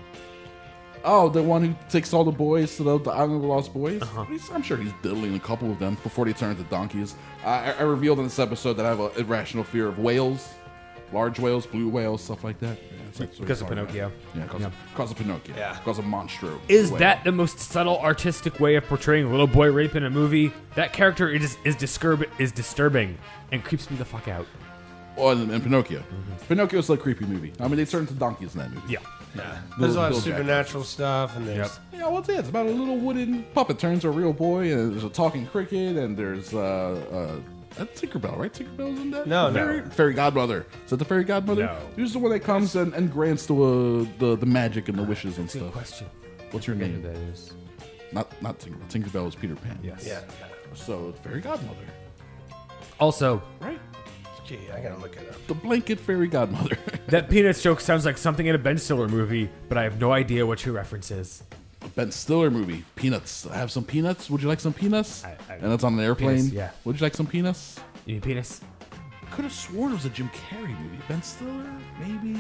Oh, the one who takes all the boys to the, the Island of the Lost Boys? Uh-huh. He's, I'm sure he's diddling a couple of them before they turn into donkeys. Uh, I, I revealed in this episode that I have an irrational fear of whales. Large whales, blue whales, stuff like that. Yeah, that's what Because it's of all about. Pinocchio. Yeah, because Yeah. of, because of Pinocchio. Yeah. Because of Monstro. Is whale. that the most subtle artistic way of portraying little boy rape in a movie? That character is is, disturb- is disturbing and creeps me the fuck out. Oh, and, and Pinocchio. Pinocchio's like a creepy movie. I mean, they turn into donkeys in that movie. Yeah. Yeah. There's a lot of Bill supernatural stuff, and there's Yep. Yeah, well, yeah, it's about a little wooden puppet turns to a real boy, and there's a talking cricket, and there's uh, uh, that's Tinkerbell, right? Tinkerbell's in that. No, the no. fairy, fairy godmother. Is that the fairy godmother? No. Who's the one that comes and, and grants the, uh, the the magic and the wishes and Good stuff? question. What's your name? That is. Not not Tinkerbell. Tinkerbell is Peter Pan. Yes. yeah. So it's fairy godmother, Also, right? Gee, I gotta look it up. The blanket fairy godmother. that Peanuts joke sounds like something in a Ben Stiller movie, but I have no idea what your reference is. Ben Stiller movie, Peanuts. I have some peanuts. Would you like some peanuts? I- I- and it's on an airplane. Penis, yeah. Would you like some peanuts? You mean penis? Could have sworn it was a Jim Carrey movie. Ben Stiller, maybe.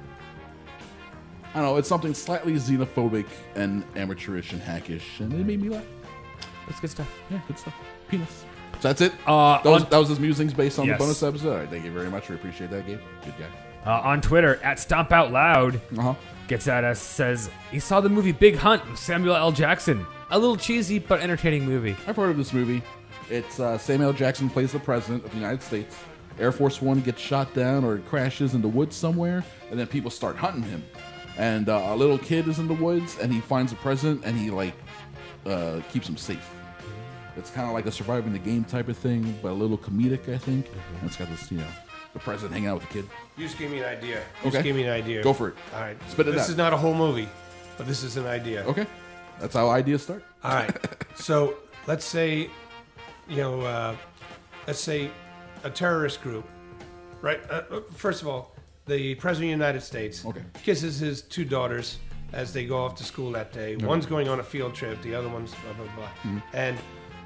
I don't know. It's something slightly xenophobic and amateurish and hackish, and it made me laugh. That's good stuff. Yeah, good stuff. Penis. So that's it. Uh, that, was, on- that was his musings based on Yes. the bonus episode. All right, thank you very much. We appreciate that, Gabe. Good guy. Uh, on Twitter, at Stomp Out Loud, Uh-huh. gets at us, says, he saw the movie Big Hunt with Samuel L. Jackson. A little cheesy, but entertaining movie. I've heard of this movie. It's uh, Samuel L. Jackson plays the president of the United States. Air Force One gets shot down or crashes in the woods somewhere, and then people start hunting him. And uh, a little kid is in the woods, and he finds the president, and he like uh, keeps him safe. It's kind of like a surviving the game type of thing, but a little comedic, I think. And it's got this, you know, the president hanging out with the kid. You just gave me an idea. You Okay. just gave me an idea. Go for it. All right. Spit it This out. is not a whole movie, but this is an idea. Okay, that's how ideas start. All right. So let's say, you know, uh, let's say a terrorist group, right? Uh, uh, first of all, the president of the United States Okay. kisses his two daughters as they go off to school that day. Okay. One's going on a field trip, the other one's blah blah blah. Mhm. And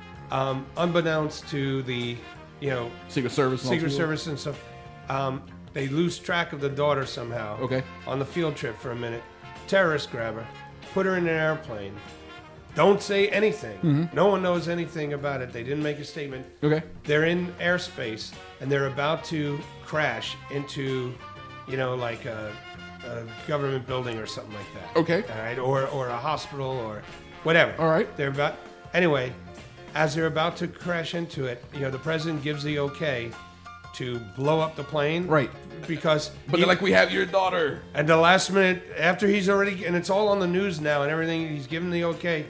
um, unbeknownst to the, you know, Secret Service and all Secret too. Service and stuff, um, they lose track of the daughter somehow. Okay. On the field trip for a minute, terrorists grab her, put her in an airplane. Don't say anything. Mhm. No one knows anything about it. They didn't make a statement. Okay. They're in airspace and they're about to crash into, you know, like a, a government building or something like that. Okay. All right. Or or a hospital or whatever. All right. They're about anyway. As they're about to crash into it, you know, the president gives the okay to blow up the plane. Right. Because But he- they're like, we have your daughter. at the last minute, after he's already, and it's all on the news now and everything, he's given the okay.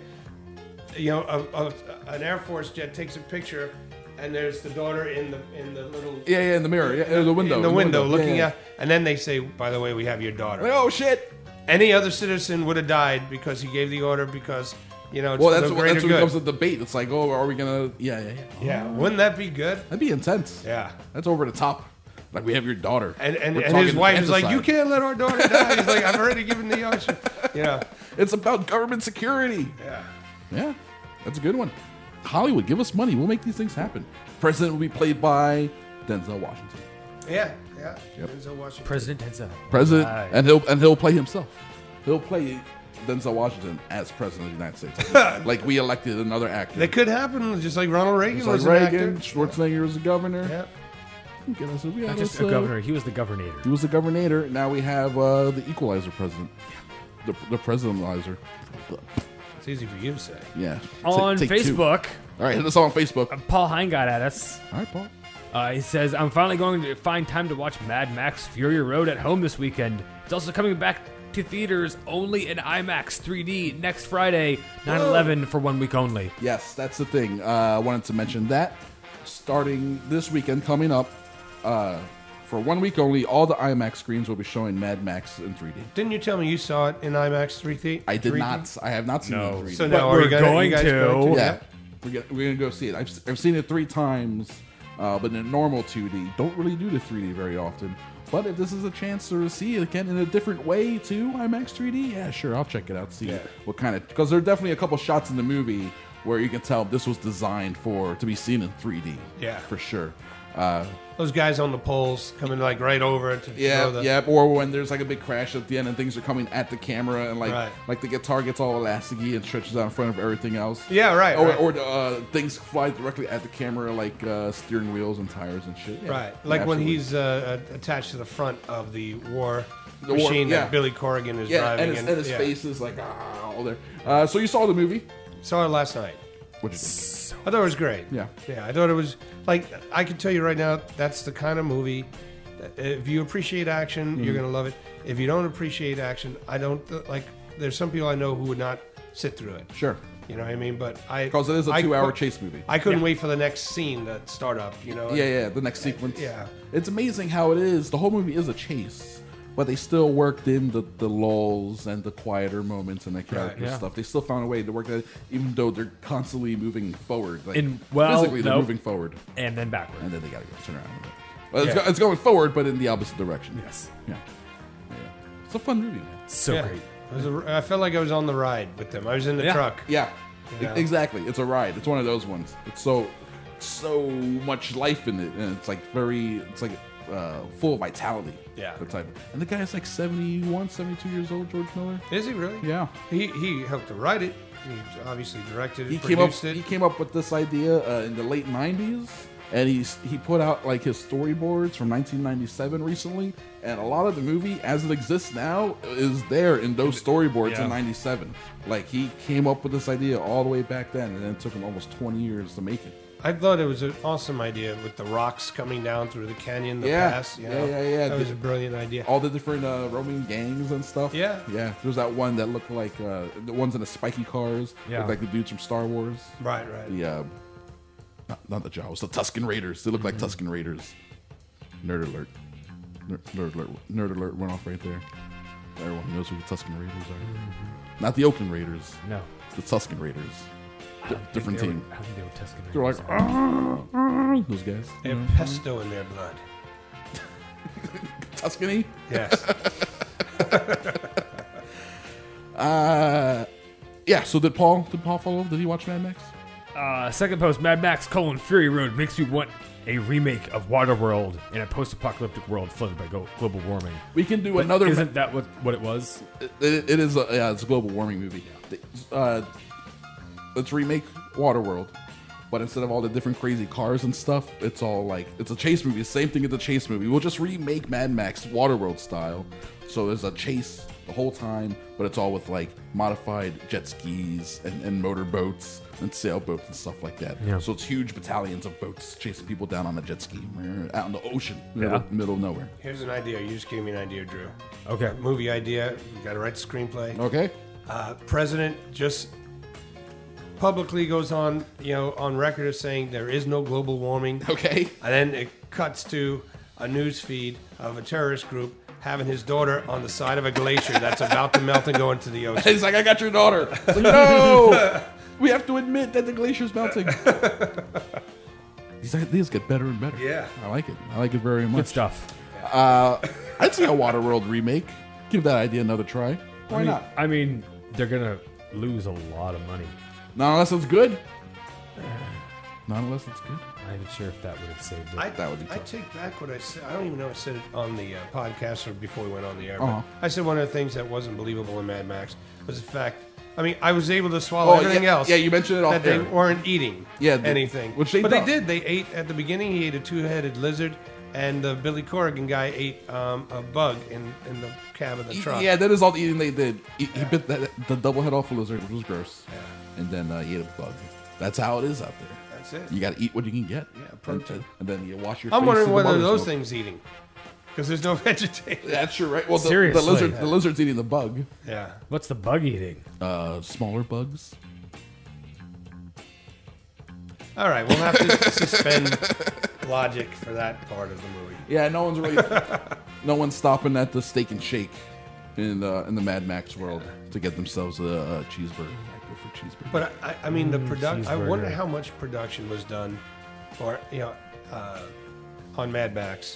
You know, a, a, an Air Force jet takes a picture, and there's the daughter in the in the little Yeah, yeah, in the mirror. Yeah, in the window. in the window, looking Yeah, yeah. at, and then they say, by the way, we have your daughter. Like, oh shit! Any other citizen would have died because he gave the order because you know it's Well, for that's the what, greater that's what good. becomes the debate. It's like, oh, are we gonna? Yeah, yeah, yeah. Yeah, wouldn't that be good? That'd be intense. Yeah, that's over the top. Like we have your daughter, and and, We're and his talking wife is like, infanticide. you can't let our daughter die. He's like, I've already given the option. You know, it's about government security. Yeah. Yeah. That's a good one. Hollywood, give us money. We'll make these things happen. President will be played by Denzel Washington. Yeah, yeah. Yep. Denzel Washington. President Denzel. President, Right. and he'll and he'll play himself. He'll play Denzel Washington as president of the United States. Like we elected another actor. That could happen, just like Ronald Reagan Just was like an Reagan, actor. Schwarzenegger was the governor. Yeah. Get us- we Not had just us, a uh, governor, he was the governor. He was the governor. Now we have uh, the equalizer president. The, the presidentializer. It's easy for you to say. Yeah. On Take- take two. Facebook. All right, hit us on Facebook. Uh, Paul Hein got at us. All right, Paul. Uh, he says, I'm finally going to find time to watch Mad Max Fury Road at home this weekend. It's also coming back to theaters only in IMAX three D next Friday, nine eleven, for one week only. Yes, that's the thing. Uh, I wanted to mention that. Starting this weekend, coming up, uh, for one week only, all the IMAX screens will be showing Mad Max in three D. Didn't you tell me you saw it in IMAX three D? I did not. I have not seen it in three D. So now are you gonna, going you guys to. going to? Yeah, we're gonna, we're gonna go see it. I've, I've seen it three times, uh, but in normal two D. Don't really do the three D very often. But if this is a chance to see it again in a different way too, IMAX three D, yeah, sure, I'll check it out. See Yeah. what kind of, because there are definitely a couple shots in the movie where you can tell this was designed for to be seen in three D. Yeah. for sure. Uh, Those guys on the poles coming like right over it to Yeah, show the... yeah, or when there's like a big crash at the end and things are coming at the camera and like Right. like the guitar gets all elasticy and stretches out in front of everything else. Yeah, right, Or, right. or the, uh, things fly directly at the camera like uh, steering wheels and tires and shit. Yeah, Right, like when absolutely. he's uh, uh, attached to the front of the war The war- machine yeah. that Billy Corrigan is yeah, driving. and his, and his yeah. face is like ah, all there. Uh, so you saw the movie? Saw it last night. What'd you think? I thought it was great. Yeah. Yeah, I thought it was, like, I can tell you right now, that's the kind of movie, that if you appreciate action, Mm-hmm. you're going to love it. If you don't appreciate action, I don't, like, there's some people I know who would not sit through it. Sure. You know what I mean? But I... Because it is a I two-hour cou- chase movie. I couldn't Yeah. wait for the next scene to start up, you know? Yeah, yeah, the next sequence. Yeah. It's amazing how it is. The whole movie is a chase, but they still worked in the, the lulls and the quieter moments and the character yeah. stuff. They still found a way to work that, even though they're constantly moving forward. Like, In- well, physically, they're nope. moving forward. And then backward. And then they gotta go turn around a bit. Well, it's, Yeah. go, it's going forward, but in the opposite direction. Yes. Yeah. yeah. It's a fun movie, man. So Yeah. great. It was a, I felt like I was on the ride with them. I was in the Yeah. truck. Yeah. You know? E- Exactly. It's a ride. It's one of those ones. It's so so much life in it, and it's like very, it's like uh, full of vitality. Yeah. The type. And the guy is like seventy-one, seventy-two years old, George Miller. Is he really? Yeah. He he helped to write it. He obviously directed it, He came up. produced it. He came up with this idea uh, in the late nineties, and he's he put out like his storyboards from nineteen ninety-seven recently, and a lot of the movie as it exists now is there in those storyboards Yeah. in ninety-seven. Like he came up with this idea all the way back then, and then it took him almost twenty years to make it. I thought it was an awesome idea with the rocks coming down through the canyon, the Yeah. pass. You Yeah, know? yeah, yeah. That was The- a brilliant idea. All the different uh, roaming gangs and stuff. Yeah. yeah. There's that one that looked like uh, the ones in the spiky cars. Yeah. Looked like the dudes from Star Wars. Right, right. The uh, not, not the Jaws, the Tusken Raiders. They look like Tusken Raiders. Nerd alert. Nerd, nerd alert. Nerd alert went off right there. Everyone knows who the Tusken Raiders are. Not the Oakland Raiders. No. The Tusken Raiders. D- don't think different they were- team. I don't think they were Tusken They're like Raiders. "Ah, ah," those guys. They have pesto in their blood. Tuscany. Yes. uh, yeah. So did Paul? Did Paul follow? Did he watch Mad Max? Uh, second post, Mad Max colon Fury Road makes me want a remake of Waterworld in a post-apocalyptic world flooded by go- global warming. We can do But another. Isn't that what, what it was? It, it, it is. A, yeah, it's a global warming movie. Uh, let's remake Waterworld, but instead of all the different crazy cars and stuff, it's all like it's a chase movie. Same thing as a chase movie. We'll just remake Mad Max Waterworld style. So there's a chase the whole time, but it's all with like modified jet skis and, and motorboats and sailboats and stuff like that. Yeah. So it's huge battalions of boats chasing people down on a jet ski out in the ocean, middle, Yeah. middle of nowhere. Here's an idea. You just gave me an idea, Drew. Okay. Movie idea. You got to write the screenplay. Okay. Uh, president just publicly goes on, you know, on record as saying there is no global warming. Okay. And then it cuts to a news feed of a terrorist group having his daughter on the side of a glacier that's about to melt and go into the ocean. He's like, I got your daughter. It's like, no, we have to admit that the glacier's melting. These ideas get better and better. Yeah. I like it. I like it very much. Good stuff. Uh, I'd see a Waterworld remake. Give that idea another try. Why I mean, not? I mean, they're gonna lose a lot of money. Not unless it's good. Not unless it's good. I'm not even sure if that would have saved it. I, that would be I tough. take back what I said. I don't even know if I said it on the uh, podcast or before we went on the air. Uh-huh. But I said one of the things that wasn't believable in Mad Max was the fact. I mean, I was able to swallow Oh, everything yeah, else. yeah, you mentioned it off that they air. weren't eating. Yeah, they- anything. which they but don't. they did. They ate at the beginning. He ate a two-headed lizard, and the Billy Corrigan guy ate um, a bug in, in the cab of the truck. Yeah, that is all the eating they did. He, he bit that, the double head off a lizard, which was gross. Yeah. And then uh, he ate a bug. That's how it is out there. That's it. You got to eat what you can get. Yeah, And, protein. and then you wash your I'm face wondering in the whether mother's those milk. things eating, because there's no vegetation. That's true, right? Well, the, the Seriously. lizard, the lizard's eating the bug. Yeah. What's the bug eating? Uh, smaller bugs. All right, we'll have to suspend logic for that part of the movie. Yeah, no one's really, no one's stopping at the Steak and Shake in uh, in the Mad Max world to get themselves a, a cheeseburger. I go for cheeseburger. But I, I mean, the Mm, production. I wonder cheeseburger. how much production was done, or you know, uh, on Mad Max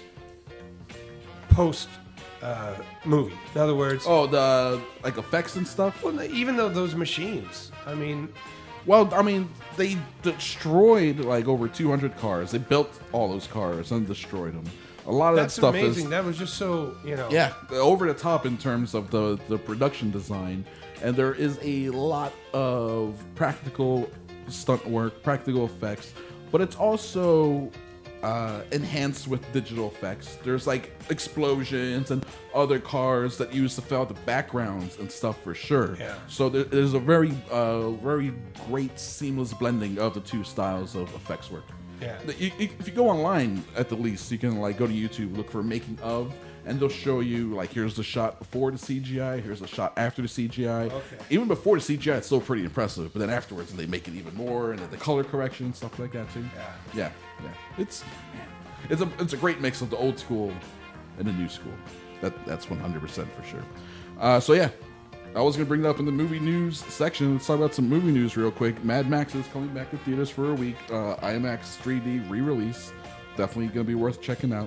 post uh, movie. In other words, oh, the like effects and stuff. well, even though those machines, I mean, Well, I mean, they destroyed like over two hundred cars. They built all those cars and destroyed them. A lot of that's that stuff amazing. is That was just so you know. yeah, over the top in terms of the the production design, and there is a lot of practical stunt work, practical effects, but it's also uh, enhanced with digital effects. There's like explosions and other cars that use to fill out the backgrounds and stuff for sure. Yeah. So there, there's a very uh, very great seamless blending of the two styles of effects work. Yeah. You, you, if you go online, at the least, you can like go to YouTube, look for making of, and they'll show you like here's the shot before the C G I, here's the shot after the C G I. Okay. Even before the C G I, it's still pretty impressive, but then afterwards they make it even more, and then the color correction and stuff like that too. Yeah. Yeah, yeah. It's man, it's a it's a great mix of the old school and the new school. That that's one hundred percent for sure. Uh, so yeah. I was going to bring that up in the movie news section. Let's talk about some movie news real quick. Mad Max is coming back to theaters for a week. Uh, IMAX three D re-release. Definitely going to be worth checking out.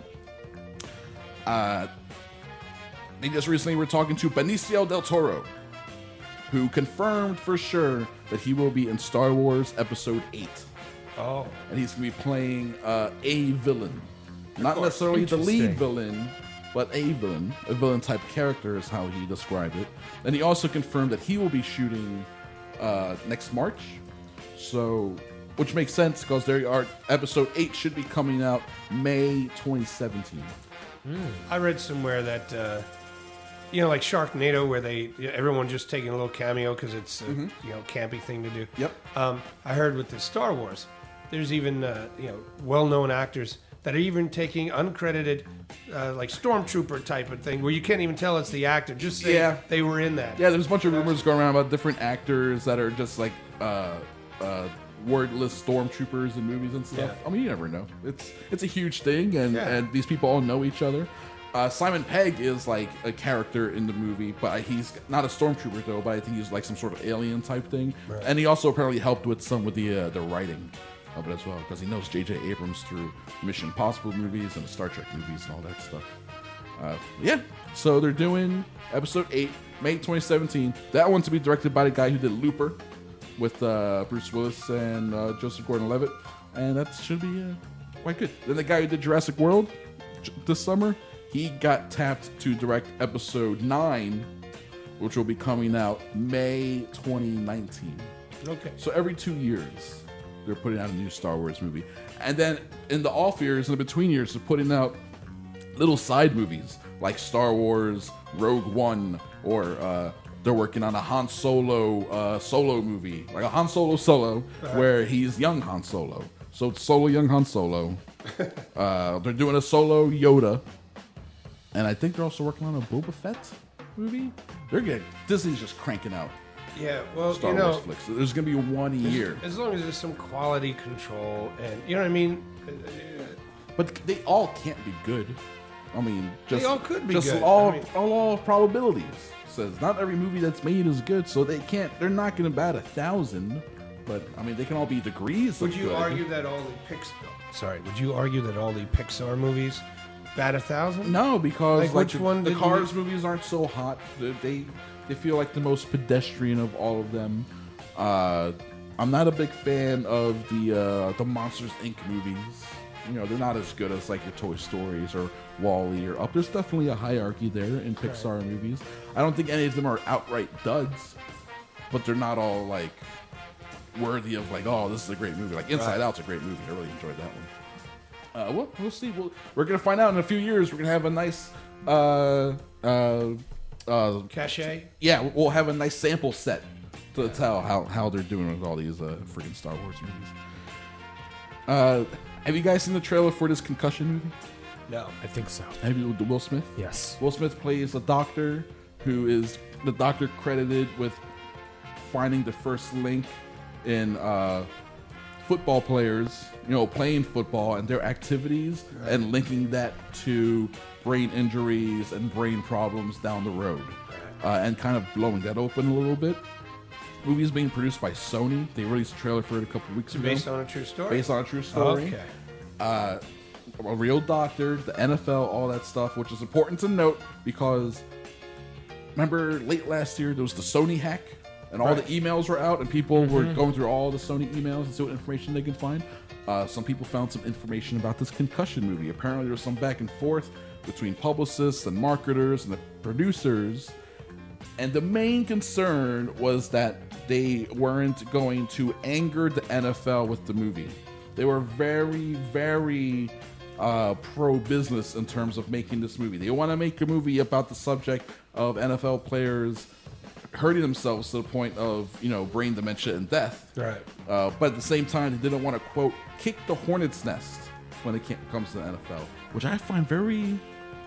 Uh, they just recently were talking to Benicio del Toro, who confirmed for sure that he will be in Star Wars Episode eight. Oh. And he's going to be playing uh, a villain. Not course. necessarily the lead Interesting. villain, but a villain. A villain type character is how he described it. And he also confirmed that he will be shooting uh, next March. So, which makes sense because there are episode eight should be coming out May twenty seventeen. I read somewhere that uh, you know, like Sharknado, where they everyone just taking a little cameo because it's a Mhm. you know campy thing to do. Yep. Um, I heard with the Star Wars, there's even uh, you know well-known actors that are even taking uncredited, uh, like stormtrooper type of thing, where you can't even tell it's the actor. Just say Yeah. they were in that. Yeah, there's a bunch of rumors going around about different actors that are just like uh, uh, wordless stormtroopers in movies and stuff. Yeah. I mean, you never know. It's it's a huge thing, and, Yeah. and these people all know each other. Uh, Simon Pegg is like a character in the movie, but he's not a stormtrooper though. But I think he's like some sort of alien type thing, Right. and he also apparently helped with some with the uh, the writing of it as well, because he knows J J Abrams through Mission Impossible movies and the Star Trek movies and all that stuff. Uh, yeah, so they're doing episode eight, May twenty seventeen. That one to be directed by the guy who did Looper with uh, Bruce Willis and uh, Joseph Gordon-Levitt, and that should be uh, quite good. Then the guy who did Jurassic World j- this summer, he got tapped to direct episode nine, which will be coming out May twenty nineteen. Okay. So every two years, they're putting out a new Star Wars movie. And then in the off years, in the between years, they're putting out little side movies like Star Wars Rogue One, or uh, they're working on a Han Solo uh, solo movie, like a Han Solo solo, Uh-huh. where he's young Han Solo. So it's solo young Han Solo. uh, they're doing a solo Yoda. And I think they're also working on a Boba Fett movie. They're getting, Disney's just cranking out Yeah, well, Star you know, Wars flicks. There's going to be one a as- year. as long as there's some quality control, and you know what I mean. But they all can't be good. I mean, just They all could be just good. all I mean- all law of probabilities says not every movie that's made is good, so they can't. They're not going to bat a thousand. But I mean, they can all be degrees. Would of you good. argue that all the Pixar? Sorry, would you argue that all the Pixar movies bat a thousand? No, because Like, like, which the, one the did Cars you- movies aren't so hot. They, they they feel like the most pedestrian of all of them. Uh, I'm not a big fan of the uh, the Monsters Incorporated movies. You know, they're not as good as like your Toy Stories or Wall-E or Up. There's definitely a hierarchy there in Pixar right. movies. I don't think any of them are outright duds, but they're not all like worthy of like, oh, this is a great movie. Like Inside right. Out's a great movie. I really enjoyed that one. Uh, well, we'll see. We'll, we're gonna find out in a few years. We're gonna have a nice uh, uh, uh, cachet. Yeah, we'll have a nice sample set to tell how, how they're doing with all these uh, freaking Star Wars movies. Uh, have you guys seen the trailer for this Concussion movie? No. I think so. Have you, Will Smith? Yes. Will Smith plays a doctor who is the doctor credited with finding the first link in uh, football players, you know, playing football and their activities right. and linking that to brain injuries and brain problems down the road uh, and kind of blowing that open a little bit. Movie is being produced by Sony. They released a trailer for it a couple weeks ago. Based on a true story? Based on a true story. Okay. Uh, a real doctor, the N F L, all that stuff, which is important to note because remember late last year there was the Sony hack and all right. the emails were out and people mm-hmm. were going through all the Sony emails and see what information they could find. Uh, some people found some information about this Concussion movie. Apparently there was some back and forth between publicists and marketers and the producers. And the main concern was that they weren't going to anger the N F L with the movie. They were very, very uh, pro-business in terms of making this movie. They want to make a movie about the subject of N F L players hurting themselves to the point of, you know, brain dementia and death. Right. Uh, but at the same time, they didn't want to, quote, kick the hornet's nest when it comes to the N F L, which I find very...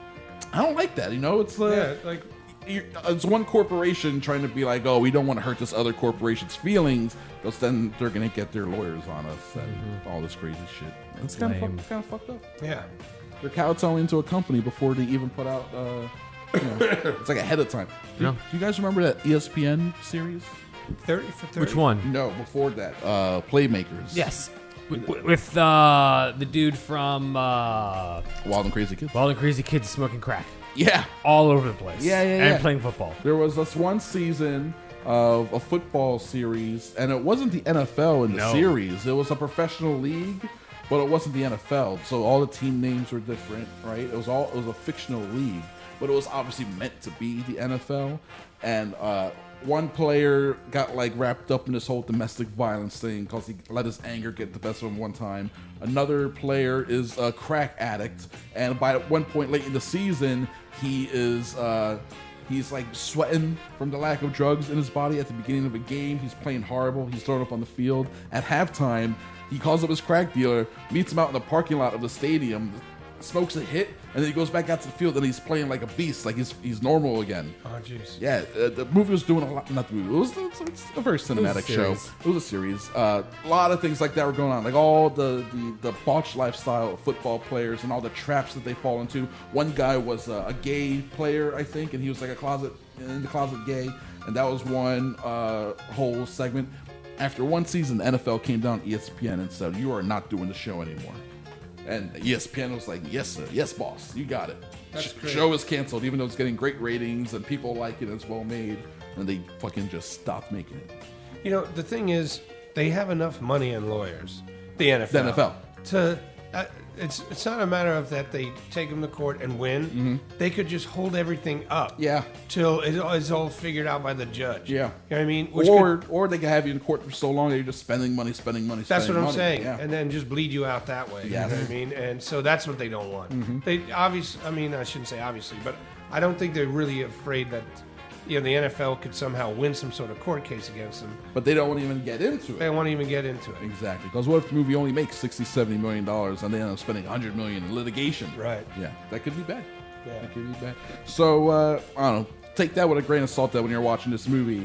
I don't like that, you know? It's uh, yeah, like... It's one corporation trying to be like, oh, we don't want to hurt this other corporation's feelings, because then they're going to get their lawyers on us and mm-hmm. all this crazy shit. It's kind of it's kind of fucked up. Yeah, they're kowtowing to a company before they even put out. Uh, you know, it's like ahead of time. Do, no. do you guys remember that E S P N series? Thirty for thirty. Which one? No, before that, uh, Playmakers. Yes. With, with uh, the dude from uh, Wild and Crazy Kids. Wild and Crazy Kids smoking crack. Yeah. All over the place. Yeah, yeah, and yeah. And playing football. There was this one season of a football series, and it wasn't the N F L in the no. series. It was a professional league, but it wasn't the N F L. So all the team names were different, right? It was all it was a fictional league, but it was obviously meant to be the N F L. And uh, one player got like wrapped up in this whole domestic violence thing because he let his anger get the best of him one time. Another player is a crack addict, and by one point late in the season, he is uh, he's like sweating from the lack of drugs in his body at the beginning of a game. He's playing horrible. He's thrown up on the field. At halftime, he calls up his crack dealer, meets him out in the parking lot of the stadium, smokes a hit, and then he goes back out to the field and he's playing like a beast, like he's he's normal again. Oh, jeez. Yeah, uh, the movie was doing a lot. Not the movie. It was, it was, it was a very cinematic it show. It was a series. Uh, a lot of things like that were going on, like all the the, the botched lifestyle of football players and all the traps that they fall into. One guy was uh, a gay player, I think, and he was like a closet in the closet gay, and that was one uh, whole segment. After one season, the N F L came down to E S P N and said, "You are not doing the show anymore." And E S P N was like, "Yes, sir. Yes, boss. You got it." That's Sh- great. Show is canceled, even though it's getting great ratings and people like it. It's well made, and they fucking just stopped making it. You know, the thing is, they have enough money and lawyers, the N F L, The N F L. to. Uh, it's it's not a matter of that they take them to court and win. Mm-hmm. They could just hold everything up. Yeah. Till it is all figured out by the judge. Yeah. You know what I mean? Which or could, or they can have you in court for so long that you're just spending money, spending money, that's spending what I'm money. saying. Yeah. And then just bleed you out that way. Yes. You know what I mean? And so that's what they don't want. Mm-hmm. They obviously, I mean, I shouldn't say obviously, but I don't think they're really afraid that, you know, the N F L could somehow win some sort of court case against them. But they don't want to even get into it. They won't even get into it. Exactly. Because what if the movie only makes sixty, seventy million dollars and they end up spending one hundred million in litigation? Right. Yeah. That could be bad. Yeah. That could be bad. So, uh, I don't know. Take that with a grain of salt that when you're watching this movie,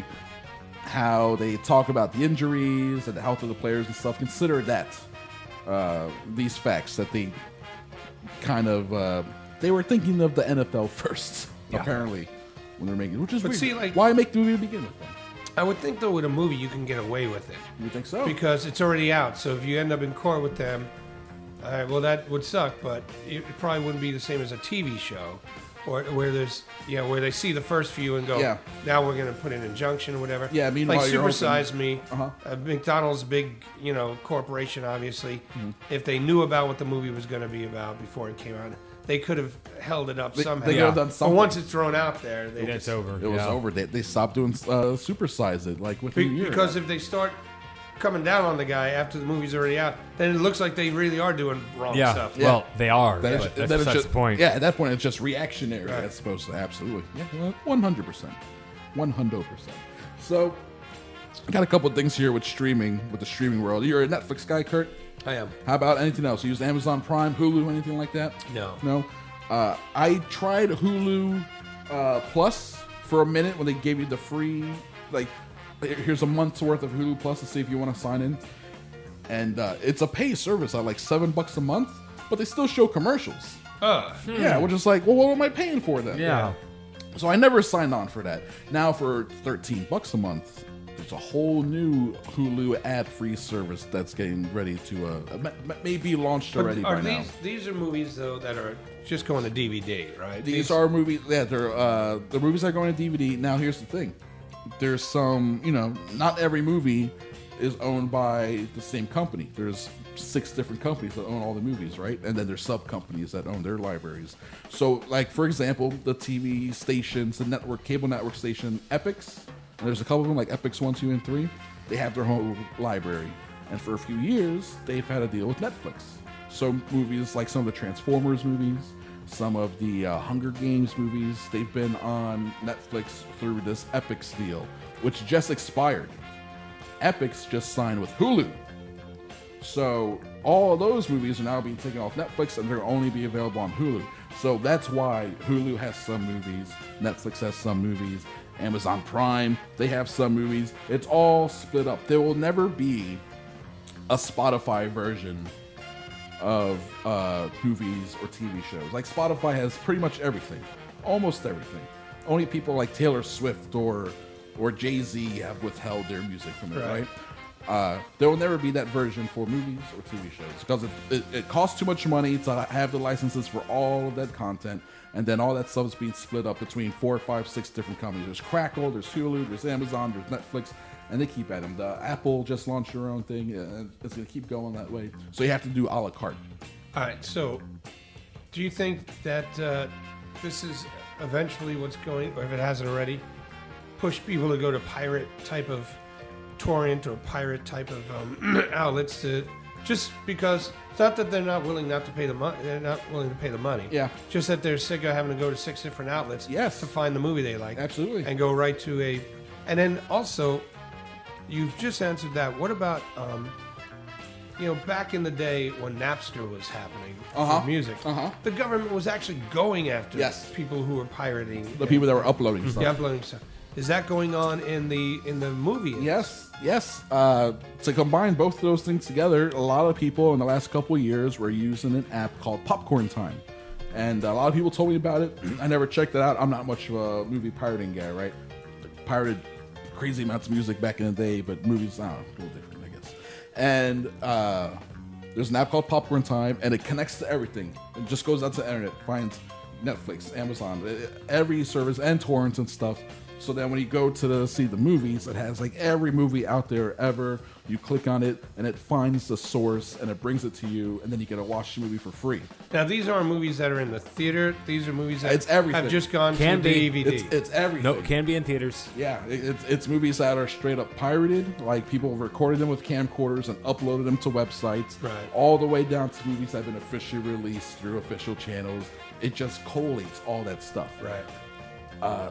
how they talk about the injuries and the health of the players and stuff. Consider that, uh, these facts that they kind of, uh, they were thinking of the N F L first, Yeah. apparently, when they're making it, which is But weird. see, like- Why make the movie to begin with then? I would think, though, with a movie, you can get away with it. You think so? Because it's already out. So if you end up in court with them, all right, well, that would suck, but it probably wouldn't be the same as a T V show. or where there's yeah where they see the first few and go, Yeah. now we're going to put an injunction or whatever. Yeah, meanwhile, like you're Super hoping- Size Me, Uh-huh. uh, McDonald's big you know corporation, obviously. Mhm. If they knew about what the movie was going to be about before it came out, they could have held it up They- somehow. they could have done But something. once it's thrown out there, they It just, was- It was over. They, they stopped doing uh, Supersize It like within a Be- year. because if they start coming down on the guy after the movie's already out, then it looks like they really are doing wrong Yeah. stuff. Well, they are, Then but it's- that's then it's besides just- the point. Yeah, at that point, it's just reactionary. Right. That's supposed to absolutely. Yeah, one hundred percent, one hundred percent. So, I got a couple of things here with streaming, with the streaming world. You're a Netflix guy, Kurt. I am. How about anything else? You use Amazon Prime, Hulu, anything like that? No. No. Uh, I tried Hulu uh, Plus for a minute when they gave you the free, like, here's a month's worth of Hulu Plus to see if you want to sign in. And uh, it's a pay service at like seven bucks a month, but they still show commercials. Uh, Yeah, which is like, well, what am I paying for then? Yeah. So I never signed on for that. Now for thirteen bucks a month, there's a whole new Hulu ad-free service that's getting ready to uh, m- m- maybe launched But already are by now. these these are movies though that are just going to D V D, right? These are movies. Yeah, they're uh, the movies are going to D V D. Now, here's the thing: there's some, you know, not every movie is owned by the same company. There's six different companies that own all the movies, right? And then there's sub companies that own their libraries. So, like for example, the T V stations, the network, cable network station, Epix. And there's a couple of them like Epix one, two, and three. They have their whole library, and for a few years, they've had a deal with Netflix. So movies like some of the Transformers movies, some of the uh, Hunger Games movies, they've been on Netflix through this Epix deal, which just expired. Epix just signed with Hulu. So all of those movies are now being taken off Netflix and they'll only be available on Hulu. So that's why Hulu has some movies, Netflix has some movies, Amazon Prime, they have some movies. It's all split up. There will never be a Spotify version of uh, movies or T V shows. Like Spotify has pretty much everything, almost everything. Only people like Taylor Swift or or Jay-Z have withheld their music from it, Right. right? Uh, there will never be that version for movies or T V shows because it, it, it costs too much money to have the licenses for all of that content, and then all that stuff is being split up between four, five, six different companies. There's Crackle, there's Hulu, there's Amazon, there's Netflix, and they keep at them. The Apple just launched their own thing, and it's going to keep going that way. So you have to do a la carte. All right. So, do you think that uh, this is eventually what's going, or if it hasn't already, push people to go to pirate type of torrent or pirate type of um, outlets to just because it's not that they're not willing not to pay the money, they're not willing to pay the money. Yeah. Just that they're sick of having to go to six different outlets. Yes. To find the movie they like. Absolutely. And go right to a, and then also, you've just answered that. What about um, you know, back in the day when Napster was happening Uh-huh. for music, Uh-huh. the government was actually going after Yes. people who were pirating. The people that were uploading stuff. Yeah, uploading stuff. Is that going on in the in the movie? Yes, yes. Uh, to combine both of those things together, a lot of people in the last couple of years were using an app called Popcorn Time. And a lot of people told me about it. I never checked it out. I'm not much of a movie pirating guy, right? Pirated crazy amounts of music back in the day, but movies, I don't know, a little different, I guess. And uh, there's an app called Popcorn Time, and it connects to everything. It just goes out to the internet, finds Netflix, Amazon, every service, and torrents and stuff. So then when you go to the, see the movies, it has like every movie out there ever. You click on it, and it finds the source, and it brings it to you, and then you get to watch the movie for free. Now these aren't movies that are in the theater. These are movies that It's everything. have just gone Can to be. the D V D. It's, it's everything. No, it can be in theaters. Yeah, it- it's, it's movies that are straight up pirated. Like people have recorded them with camcorders and uploaded them to websites. Right. All the way down to movies that have been officially released through official channels. It just collates all that stuff. Right. Uh,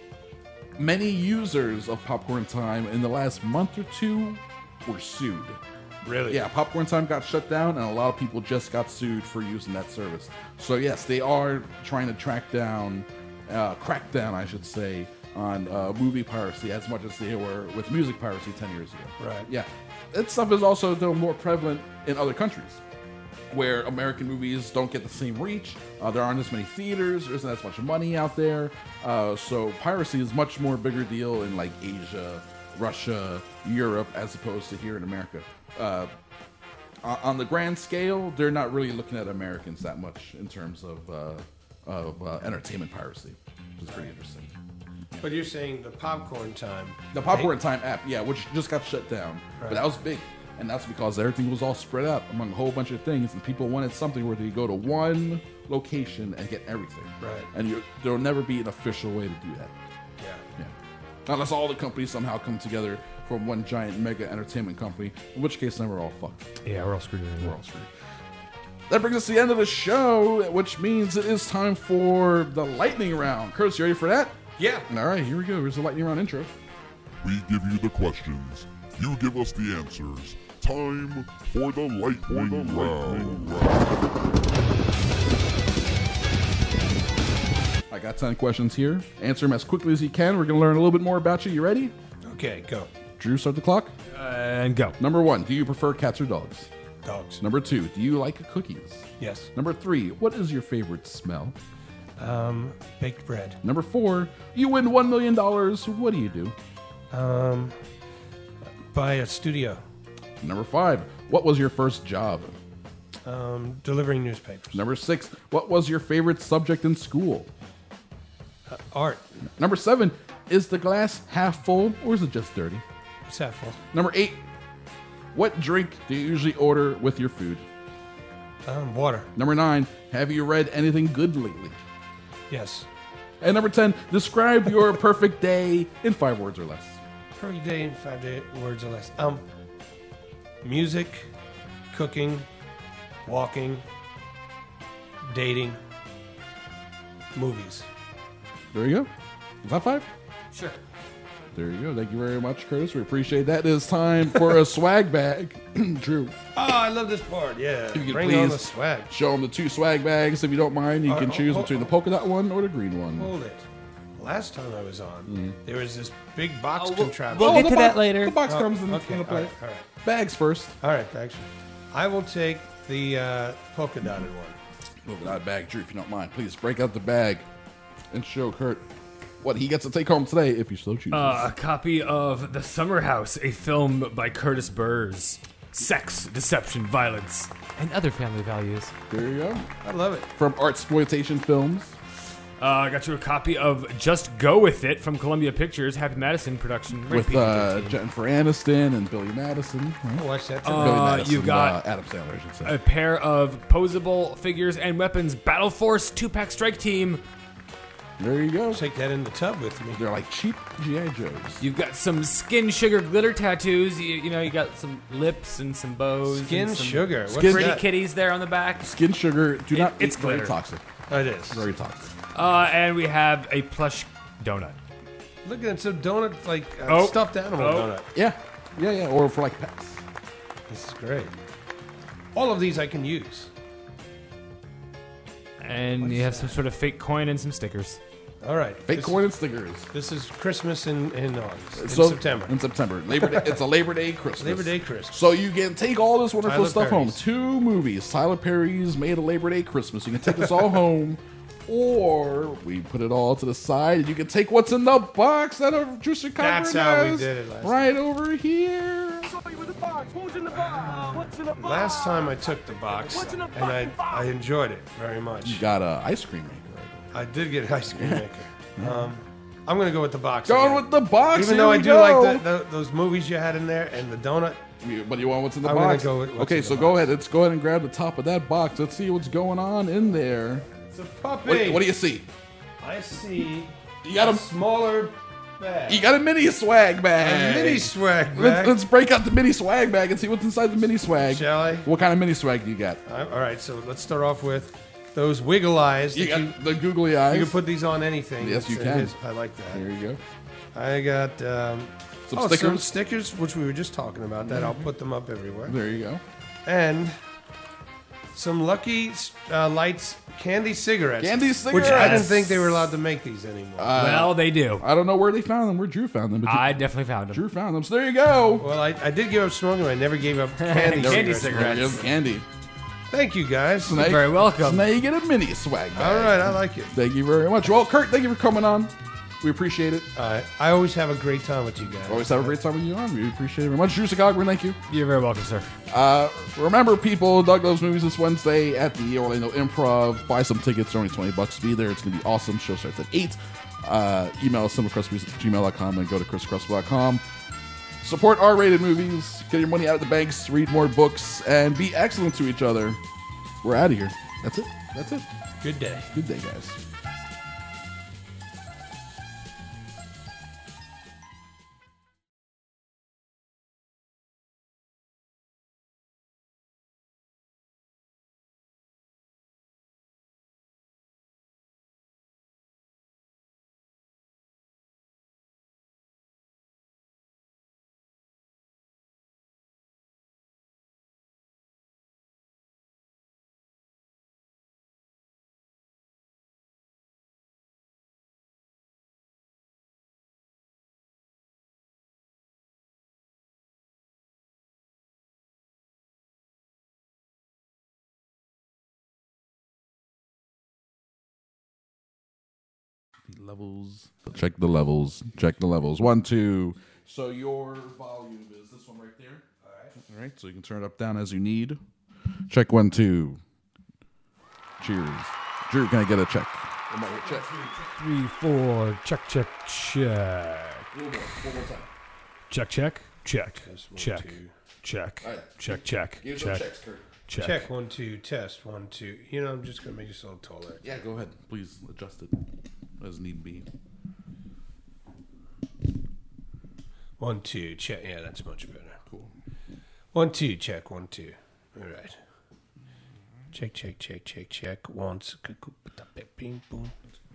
many users of Popcorn Time in the last month or two were sued. Really? Yeah, Popcorn Time got shut down, and a lot of people just got sued for using that service. So yes, they are trying to track down, uh, crack down, I should say, on uh, movie piracy as much as they were with music piracy ten years ago. Right. Yeah, that stuff is also though more prevalent in other countries, where American movies don't get the same reach. Uh, there aren't as many theaters. There isn't as much money out there. Uh, so piracy is much more bigger deal in like Asia, Russia, Europe, as opposed to here in America. Uh, on the grand scale, they're not really looking at Americans that much in terms of uh, of uh, entertainment piracy, which is pretty interesting. But you're saying the Popcorn Time. The Popcorn Time app, yeah, which just got shut down. Right. But that was big. And that's because everything was all spread out among a whole bunch of things, and people wanted something where they go to one location and get everything. Right. And you, there will never be an official way to do that. Yeah. Yeah. Unless all the companies somehow come together from one giant mega entertainment company, in which case then we're all fucked. Yeah, we're all screwed. We're all screwed. That brings us to the end of the show, which means it is time for the lightning round. Curtis, you ready for that? Yeah. All right, here we go. Here's the lightning round intro. We give you the questions. You give us the answers. Time for the lightning round. I got ten questions here. Answer them as quickly as you can. We're going to learn a little bit more about you. You ready? Okay, go. Drew, start the clock. Uh, and go. Number one, do you prefer cats or dogs? Dogs. Number two, do you like cookies? Yes. Number three, what is your favorite smell? Um, baked bread. Number four, you win one million dollars. What do you do? Um, buy a studio. Number five, what was your first job? Um, delivering newspapers. Number six, what was your favorite subject in school? Uh, art. Number seven, is the glass half full or is it just dirty? It's half full. Number eight, what drink do you usually order with your food? Um, water. Number nine, have you read anything good lately? Yes. And number ten, describe your perfect day in five words or less. Perfect day in five day, words or less. Um, music, cooking, walking, dating, movies. There you go. Is that five? Sure. There you go. Thank you very much, Curtis. We appreciate that. It is time for a swag bag. Drew. Oh, I love this part. Yeah. If you can Bring please on the swag. show them the two swag bags if you don't mind. You Uh, can oh, choose oh, between oh. the polka dot one or the green one. Hold it. Last time I was on, Mhm. there was this big box Oh, we'll- contraption. we'll Oh, get the to bo- that later. The box Oh, comes in, okay, in the all play. right, all right. Bags first. All right, thanks. I will take the uh, polka dotted one. Polka dot bag, Drew, if you don't mind. Please break out the bag and show Kurt what he gets to take home today if you so choose. Uh, a copy of The Summer House, a film by Curtis Burrs. Sex, deception, violence, and other family values. There you go. I love it. From Artsploitation Films. Uh, I got you a copy of Just Go With It from Columbia Pictures, Happy Madison production. rated With P G uh, thirteen. Jennifer Aniston and Billy Madison. Right? I watched that too. Uh, Billy Madison, you got uh, Adam Sandler, I should say. a pair of posable figures and weapons. Battle Force two-pack strike team. There you go. Take that in the tub with me. They're like cheap G I Joes. You've got some Skin Sugar glitter tattoos. You, you know, you got some lips and some bows. Skin and some Sugar. What's Pretty that? kitties there on the back. Skin Sugar. Do It- not it's eat. Very glitter. toxic. Oh, it is. Very toxic. Uh, and we have a plush donut. Look at some donut, like uh, Oh. stuffed animal Oh. donut. Yeah. Yeah, yeah. Or for like pets. This is great. All of these I can use. And What's you have that? some sort of fake coin and some stickers. All right. Fake This corn and stickers. is- This is Christmas in, in August. In So- September. In September. Labor Day. It's a Labor Day Christmas. Labor Day Christmas. So you can take all this wonderful Tyler stuff home. Perry's. Two movies. Tyler Perry's made a Labor Day Christmas. You can take this all home. Or we put it all to the side and you can take what's in the box that a Juicer That's how we did it last right over here. Last time I took the box, and I, I enjoyed it very much. You got a ice cream maker. I did get an ice cream maker. Um, I'm going to go with the box. Going again. with the box. Even here though we I do go. like the, the, those movies you had in there and the donut. You- But you want what's in the I'm gonna box? go with what's okay, in the so go ahead. Let's go ahead and grab the top of that box. Let's see what's going on in there. It's a puppy. What, what do you see? I see You got a a smaller bag. You got a mini swag bag. A mini swag bag. Let's, let's break out the mini swag bag and see what's inside the mini swag. Shall I? What kind of mini swag do you got? All right, so let's start off with those wiggle eyes. You that got the googly eyes. You can put these on anything. Yes, you It can. is- I like that. There you go. I got um, Some oh, stickers. some stickers, which we were just talking about. That I'll put them up everywhere. There you go. And some Lucky uh, Lights candy cigarettes. Candy Which I didn't cigarettes. think they were allowed to make these anymore. Uh, well, they do. I don't know where they found them. Where Drew found them. But I definitely found them. Drew found them. So there you go. Well, I, I did give up smoking, but I never gave up candy, Candy cigarettes. cigarettes. There you go, candy. Thank you, guys. So now you- very welcome. So now you get a mini swag bag. All right, I like it. Thank you very much. Well, Kurt, thank you for coming on. We appreciate it. Uh, I always have a great time with you guys. Always have a great time with you on. We appreciate it very much. Drew Cogburn, thank you. You're very welcome, sir. Uh, remember, people, Doug Loves Movies this Wednesday at the Orlando Improv. Buy some tickets. They're only twenty bucks to be there. It's going to be awesome. Show starts at eight. Uh, email us, cinemacrustmovies at gmail dot com and go to chris crustable dot com. Support R-rated movies. Get your money out of the banks. Read more books. And be excellent to each other. We're out of here. That's it. That's it. Good day. Good day, guys. Levels. Check the levels. Check the levels. One, two. So your volume is this one right there. All right. All right. So you can turn it up, down as you need. Check one, two. Cheers. Drew, can I get a check? Check. Three, four. Check, check, check. One more, one more time. Check, check, check, one, check, two. check, All right. check, check, Give us some check, checks, Kurt. check. Check one, two, test one, two. You know, I'm just going to make this a little taller. Yeah, go ahead. Please adjust it as need be. One, two, check. Yeah, that's much better. Cool. One, two, check, one, two. All right. Check, check, check, check, check. Once. Bing, boom.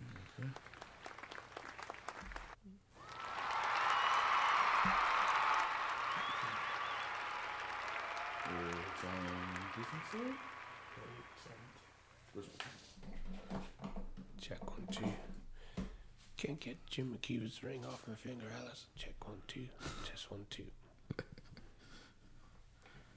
Check one, two. Can't get Jim McKee's ring off my finger, Alice. Check one, two. Test one, two.